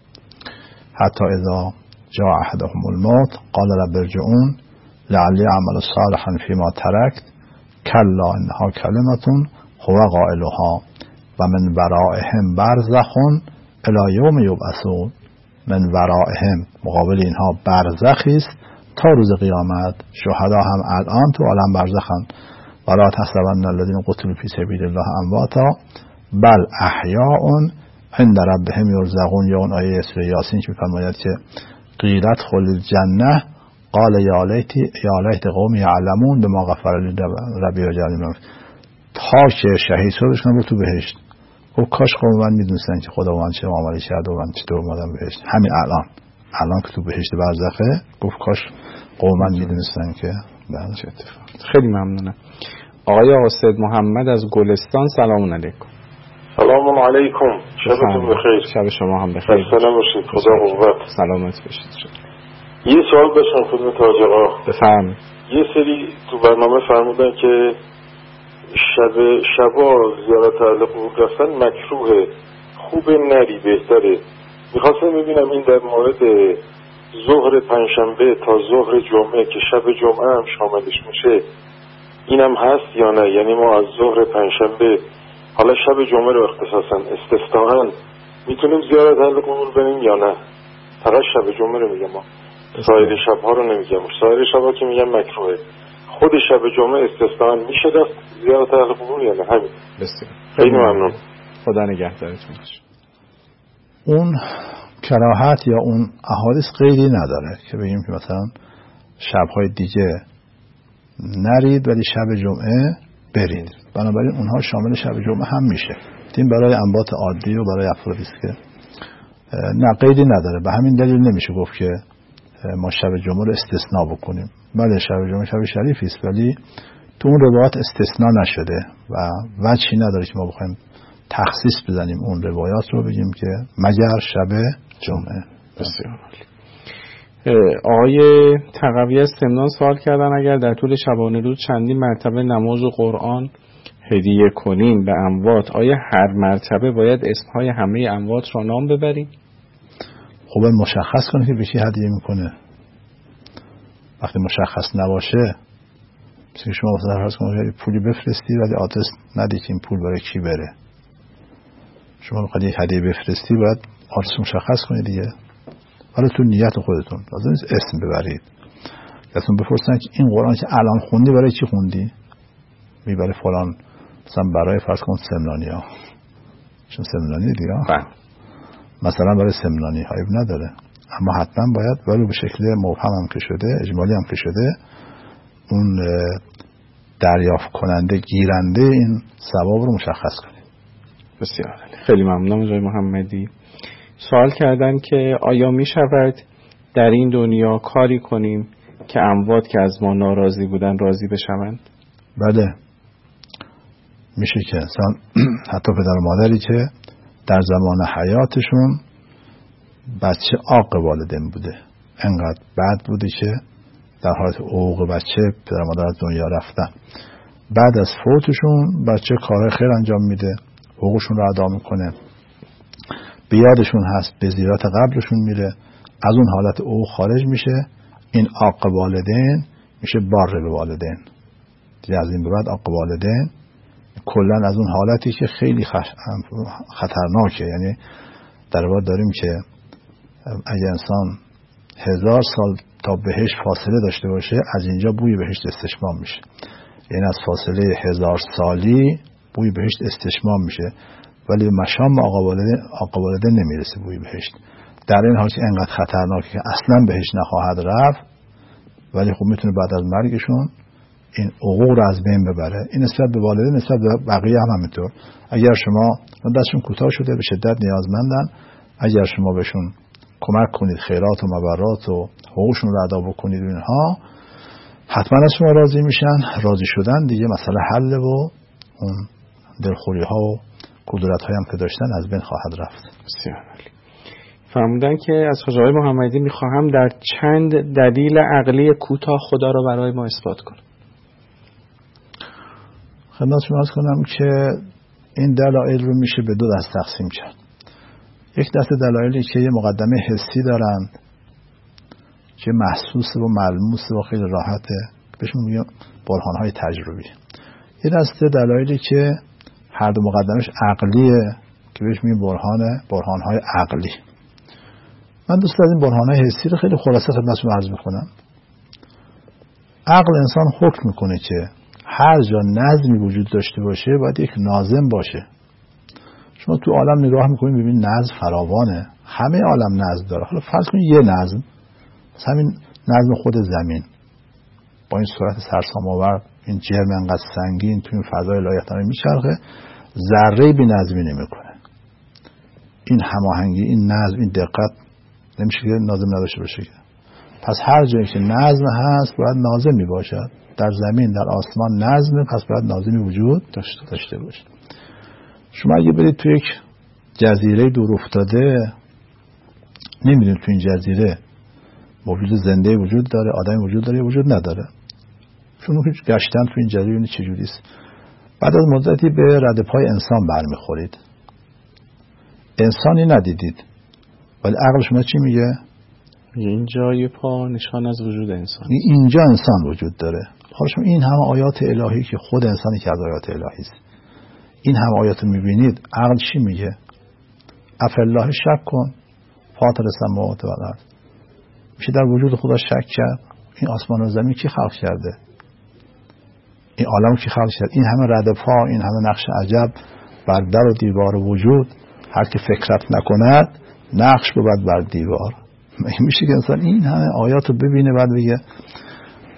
حتی اذا جاء احدهم الموت قال رب ارجعون لعلی اعمل صالحا فيما تركت كلا انها كلمة هو قائلها و من ورائهم برزخ الی یوم یبعثون. من ورائهم مقابل اینها برزخی است تا روز قیامت. شهدا هم الان تو عالم برزخن. ولا تحسبن الذين قتلوا في سبيل الله امواتا بل احیاء عند ربهم یرزقون. یا اون آیه سوره یاسین که می‌فرماید که قیلت خل الجنه قال یا لیت یا لیت قوم یعلمون بما غفر لی ربی و جل. تا که شهید شدش کنه تو بهشت. خب کاش قوم من میدونستن که خداوند چه معامله کرده و من چطور اومدم بهشت. همین الان الان که تو بهشت برزخه گفت کاش قوم من میدونستن که بعد چه اتفاق. خیلی ممنونم. آقای آسد محمد از گلستان سلام علیکم. سلام علیکم. شبتون بخیر. شب شما هم بخیر. سلام باشید. خدا قوت. سلامت باشید. یه سوال داشتم خدمت حاج آقا. بفرمایید. یه سری تو برنامه فرمودن که شب شبا زیارت اهل قبور رفتن مکروهه، خوب نری بهتره. میخواستم ببینم این در مورد ظهر پنجشنبه تا ظهر جمعه که شب جمعه هم شاملش میشه اینم هست یا نه؟ یعنی ما از ظهر پنجشنبه حالا شب جمعه رو اختصاصا استثناءً میتونیم زیارت اهل قبور بریم یا نه؟ فقط شب جمعه رو میگم، ما سایر شبها رو نمیگم. سایر شبها که میگم مکروهه، خود شب جمعه استثناءً میشه رفت زیارت اهل قبور یا نه؟ همین. بسیار. خیلی ممنون. خدا نگهدارتون باشه. اون کراهت یا اون احادیث قیدی نداره که بگیم که مثلا شبهای دیگه نرید ولی شب جمعه برید. بنابراین اونها شامل شب جمعه هم میشه. این برای انبات عادی و برای افرادی است که نه قیدی نداره. به همین دلیل نمیشه گفت که ما شب جمعه رو استثناء بکنیم. بله شب جمعه شب شریفی است ولی تو اون روایات استثناء نشده و وجهی نداره که ما بخوایم تخصیص بزنیم اون روایات رو بگیم که مگر شب جمعه. بسیار عالی. آقای تقوی از سمنان سوال کردن اگر در طول شبانه روز چندین مرتبه نماز و قرآن هدیه کنیم به اموات، آیا هر مرتبه باید اسمهای همه اموات را نام ببریم؟ خب مشخص کنه که به کی هدیه میکنه. وقتی مشخص نباشه مثل شما مثلا فرض کنید پولی بفرستی ولی آدرس ندی که این پول برای کی بره. شما میخواید یک هدیه بفرستی باید آدرس مشخص کنید دیگه. حالا تو نیت خودتون لازم نیست اسم ببرید. ازتون بپرسن که این قرآن که الان خوندی برای کی خوندی؟ میبره فلان مثلا برای فرض کن سمنانی ها، چون سمنانی دیگه مثلا برای سمنانی عیب نداره، اما حتما باید ولی به شکل مبهم هم که شده اجمالی هم که شده اون دریافت کننده گیرنده این ثواب رو مشخص کنید. بسیار خیلی ممنونم آقای محمدی. سوال کردن که آیا می شود در این دنیا کاری کنیم که اموات که از ما ناراضی بودن راضی بشوند؟ بله میشه که انسان حتی پدر و مادری که در زمان حیاتشون بچه عاق والدین بوده انقدر بد بوده که در حالت عقوق بچه پدر و مادر از دنیا رفتن، بعد از فوتشون بچه کارهای خیر انجام میده، حقوقشون رو ادا میکنه، به یادشون هست، به زیارت قبرشون میره، از اون حالت عقوق خارج میشه، این عاق والدین میشه بار به والدین دیگه. از این به بعد عاق والدین کلا از اون حالتی که خیلی خطرناکه، یعنی در واقع داریم که اگه انسان هزار سال تا بهشت فاصله داشته باشه از اینجا بوی بهشت استشمام میشه، یعنی از فاصله هزار سالی بوی بهشت استشمام میشه ولی مشام آقا والدین نمیرسه بوی بهشت. در این حال که انقدر خطرناکه که اصلا بهشت نخواهد رفت ولی خب میتونه بعد از مرگشون این عقوق رو از بین ببره. این نسبت به والدین، نسبت به بقیه هم همینطور. اگر شما دستشون کوتاه شده به شدت نیازمندن، اگر شما بهشون کمک کنید، خیرات و مبرات و حقوقشون رو ادا بکنید، اینها حتما از شما راضی میشن. راضی شدن دیگه مسئله حل و اون دلخوری ها و کدورت هایی هم که داشتن از بین خواهد رفت. بسیار عالی. فرمودن که از حضرت آقای محمدی میخواهم در چند دلیل عقلی کوتاه خدا رو برای ما اثبات کنم. خدمت شما عرض کنم که این دلایل رو میشه به دو دست تقسیم کرد. یک دست دلایلی که یه مقدمه حسی دارن که محسوس و ملموس و خیلی راحته، بهشون میگم برهان‌های تجربی. یه دست دلایلی که هر دو مقدمش عقلیه که بهش میگم برهان برهان‌های عقلی. من دوست دارم این برهان‌های حسی رو خیلی خلاصه خدمتتون عرض بکنم. عقل انسان حکم میکنه که هر جا نظمی وجود داشته باشه باید یک ناظم باشه. شما تو عالم نگاه میکنید ببینید نظم فراوانه، همه عالم نظم داره. حالا فرض کنید یه نظم، همین نظم خود زمین با این سرعت سرسام‌آور، این جرم انقدر سنگین تو این فضای لایحه‌ای میچرخه، ذره بی نظمی نمیکنه. این هماهنگی، این نظم، این دقت نمیشه که ناظم نداشته باشه. پس هر جایی که نظم هست باید ناظمی باشد. در زمین، در آسمان نظم، پس باید ناظمی وجود داشته, داشته باشه. شما اگه برید تو یک جزیره دور افتاده نمیدونید تو این جزیره موجود زنده وجود داره، آدم وجود داره یا وجود نداره. شما که گشتن تو این جزیره این چجوری است. بعد از مدتی به رد پای انسان برمیخورید، انسانی ندیدید ولی عقل شما چی میگه؟ اینجا یه پا نشان از وجود انسان، اینجا انسان وجود داره. حالا شما این همه آیات الهی که خود انسانی که از آیات الهی است، این همه آیات رو میبینید، عقل چی میگه؟ افالله شک کن فاطر السماوات و الارض. میشه در وجود خدا شک کرد؟ این آسمان و زمین کی خلق کرده؟ این عالم کی خلق کرد؟ این همه رد پا، این همه نقش عجب بر در و دیوار وجود، هر که فکرت نکند نقش بود بر دیوار. میشه که انسان این همه آیات رو ببینه بعد بگه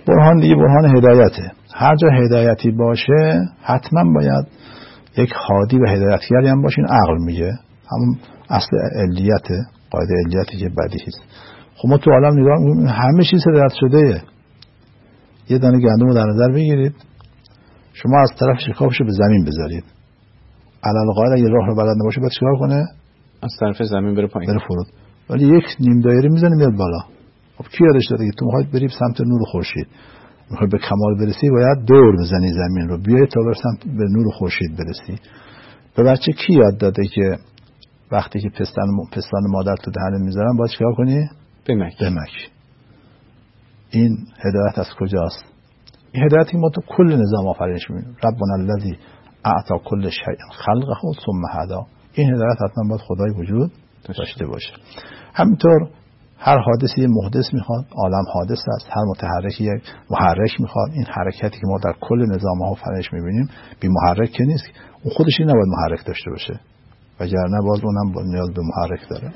برهان دیگه برهان هدایته. هر جا هدایتی باشه حتما باید یک هادی و هدایتگری هم باشه. این عقل میگه، همون اصل علیته، قاعده علیتی که بدیهی است. خب ما تو عالم نگاه می‌کنیم همه چیز هدایت شده. یه دانه گندم رو در نظر بگیرید، شما از طرف شکافش به زمین بذارید، علل قاعده اگه راه رو بلد نباشه باید چیکار کنه؟ از طرف زمین بره پایین، بره فرود. ولی یک نیم دایره میزنه میاد بالا. خب کی یادش داره که تو میخواید بری سمت نور خورشید، میخوای به کمال برسی، باید دور بزنی زمین رو، بیای تا برسم به نور خورشید برسی. به بچه کی یاد داده که وقتی که پستان پستان مادر تو دهنت میذارن باید چیکار کنی؟ بمک. بمک. این هدایت از کجاست؟ این هدایتی ما تو کل نظام آفرینش میبینیم. ربنا الذی اعطى کل شیء خلقه ثم هدی. این هدایت حتما باید خدای وجود داشته باشه. همینطور هر حادثی محدث میخواد، عالم حادث است. هر متحرکی یک محرک میخواد. این حرکتی که ما در کل نظام ها آفرینش میبینیم بی محرک که نیست. اون خودش این نباید محرک داشته باشه، وگرنه باز اونم نیاز به محرک داره.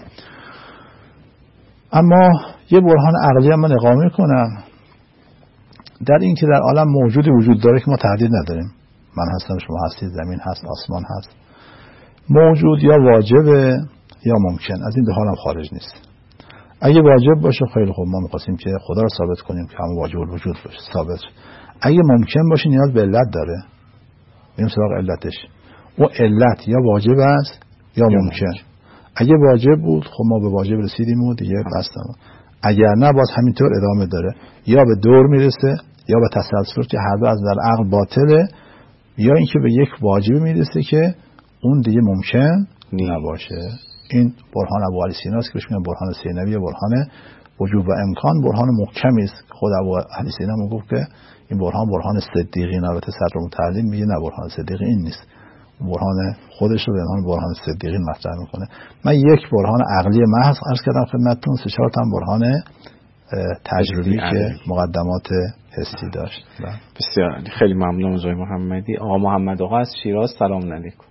اما یه برهان عقلی هم من اقامه میکنم در این که در عالم موجودی وجود داره که ما تردید نداریم. من هستم، شما هستید، زمین هست، آسمان هست. موجود یا واجبه یا ممکن، از این دو حال هم خارج نیست. اگه واجب باشه خیلی خوب، ما می‌خواستیم که خدا رو ثابت کنیم که هم واجب الوجود باشه، ثابت. اگه ممکن باشه نیاز به علت داره، بریم سراغ علتش. اون علت یا واجب است یا ممکن. اگه واجب بود خب ما به واجب رسیدیم و دیگه بستم. اگر نه باز همینطور ادامه داره، یا به دور میرسه یا به تسلسل که هر دو از در عقل باطله، یا اینکه به یک واجب میرسه که اون دیگه ممکن نباشه. این برهان ابو علی سینا است که بهش میگن برهان سینوی، برهان وجوب و امکان. برهان محکمی است. خود ابو علی سینا میگه که این برهان برهان صدیقی، البته صدر متعلم میگه نه برهان صدیقی این نیست، برهان خودش رو به عنوان برهان صدیقی مطرح میکنه. من یک برهان عقلی محض عرض کردم خدمتتون، سه چهار تا برهان تجربی که مقدمات حسی داشت. بسیار خیلی ممنون آقای محمدی. آقا محمد آقا از شیراز، سلام علیکم.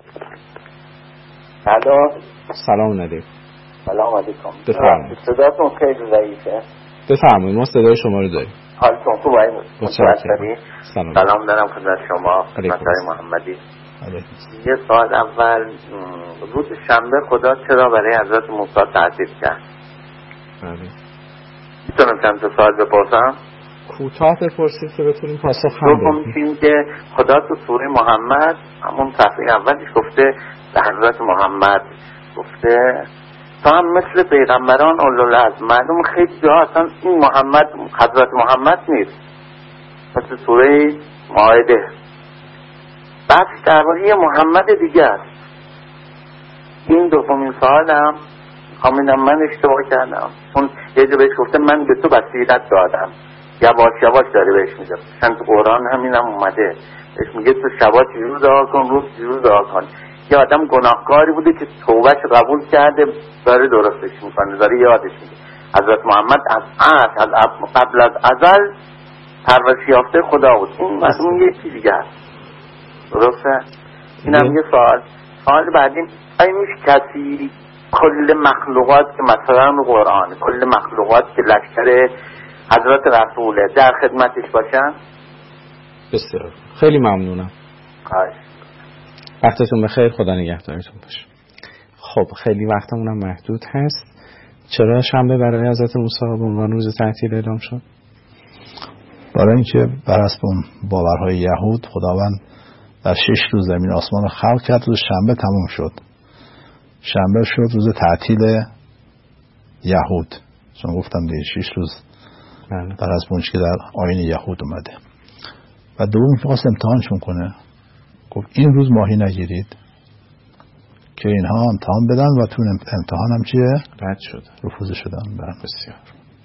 سلام. سلام علیکم. سلام علیکم. بفرمایید. صداتون خیلی ضعیفه. بفرمایید، ما صدای شما رو داریم. حالتون خوبه؟ متشکرم. سلام. سلام دارم خدمت شما، خدمت محمدی. یه سوال اول، روز شنبه خدا چرا برای حضرت موسی تعطیل کرد؟ بله. میتونم چند تا سوال بپرسم؟ کوتاه بپرسید که بتونیم پاسخ هم بدیم. دوم که خدا تو سوره محمد همون صفحه اولش گفته به حضرت محمد گفته تا هم مثل پیغمبران اولوالعزم. معلوم خیلی جا اصلا این محمد حضرت محمد نیست، مثل سوره مائده. بعد درباره محمد دیگه است. این دومین سوالم، همینم من اشتباه کردم. اون یه جا بهش گفته من به تو بصیرت دادم، یواش یواش داره بهش میگه. چند تو قرآن همینم اومده، بهش میگه تو شبا چجور دعا کن، روز چجور دعا کن. یه آدم گناهکاری بوده که توبهش قبول کرده، داره درستش میکنه، داره یادش میگه. حضرت محمد از از قبل از ازل پرورش یافته خدا بود. این معلوم یه چیز دیگه است. درسته؟ اینم یه سوال. سوال بعدیم، آیا میشه کسی کل مخلوقات که مثلا قرآن، کل مخلوقات که لشکر حضرت رسوله در خدمتش باشن؟ بسیار خیلی ممنونم. خواهش. وقتتون بخیر، خدا نگهدارتون باشه. خب خیلی وقتمونم محدود هست. چرا شنبه برای حضرت موسی به عنوان روز تعطیل اعلام شد؟ برای اینکه بر اساس باورهای یهود خداوند در شش روز زمین آسمان خلق کرد، روز شنبه تموم شد. شنبه شد روز تعطیل یهود، چون گفتم دیگه شش روز بر اساس اون که در آیین یهود اومده. و دوم که خواست امتحانشون کنه، گفت این روز ماهی نگیرید که اینها امتحان بدن و تو امتحان هم چیه؟ رد شد، رفوزه شدن. برم. بسیار.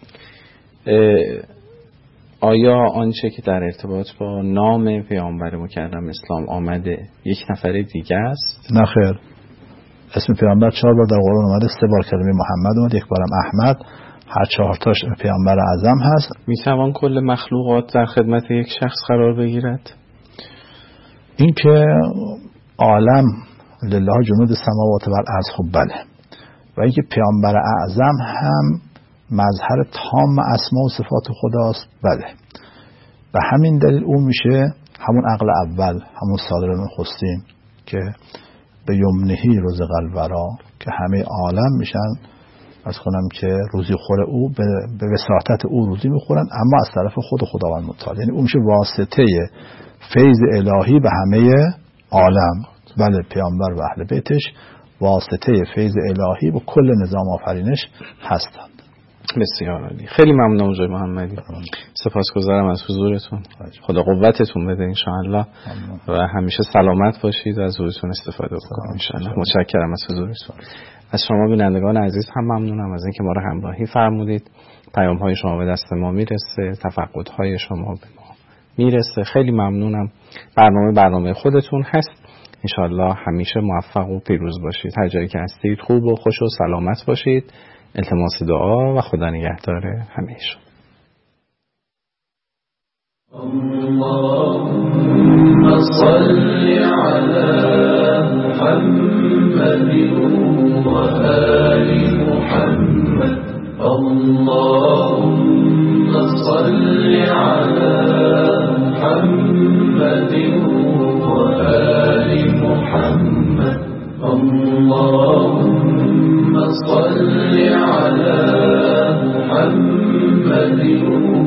آیا آنچه که در ارتباط با نام پیامبر مکرم اسلام آمده یک نفر دیگه است؟ نه خیر. اسم پیامبر چهار بار در قرآن اومده، سه بار کلمه محمد اومده، یک بارم احمد. هر چهار تاش پیامبر اعظم هست. میتوان کل مخلوقات در خدمت یک شخص قرار بگیرد؟ این که عالم لله جنود السماوات و الارض، خب بله. و اینکه پیامبر اعظم هم مظهر تام اسما و صفات خداست، بله. به همین دلیل اون میشه همون عقل اول، همون صادر نخستین که به یمنهی رزق الورا، که همه عالم میشن از کنم که روزی خور او به وساطت او روزی میخورن، اما از طرف خود خداوند متعال. یعنی اون میشه واسطه فیض الهی به همه عالم. بله، پیامبر و اهل بیتش واسطه فیض الهی به کل نظام آفرینش هستند. بسیار عالی. خیلی ممنونم جناب محمدی. سپاسگزارم از حضورتون. خدا قوتتون بده ان شاء الله و همیشه سلامت باشید و از حضورتون استفاده بکنید ان شاء الله. متشکرم از حضورتون. از شما بینندگان عزیز هم ممنونم از اینکه ما رو همراهی فرمودید. پیام های شما به دست ما میرسه، تفقد های شما به ما میرسه. خیلی ممنونم. برنامه برنامه خودتون هست. ان شاء الله همیشه موفق و پیروز باشید. هر جایی که هستید خوب و خوش و سلامت باشید. التماس دعا و خدا نگهدار همه شما. اللهم صل على محمد و آل محمد. اللهم صل على محمد و آل محمد. اللهم صل على محمد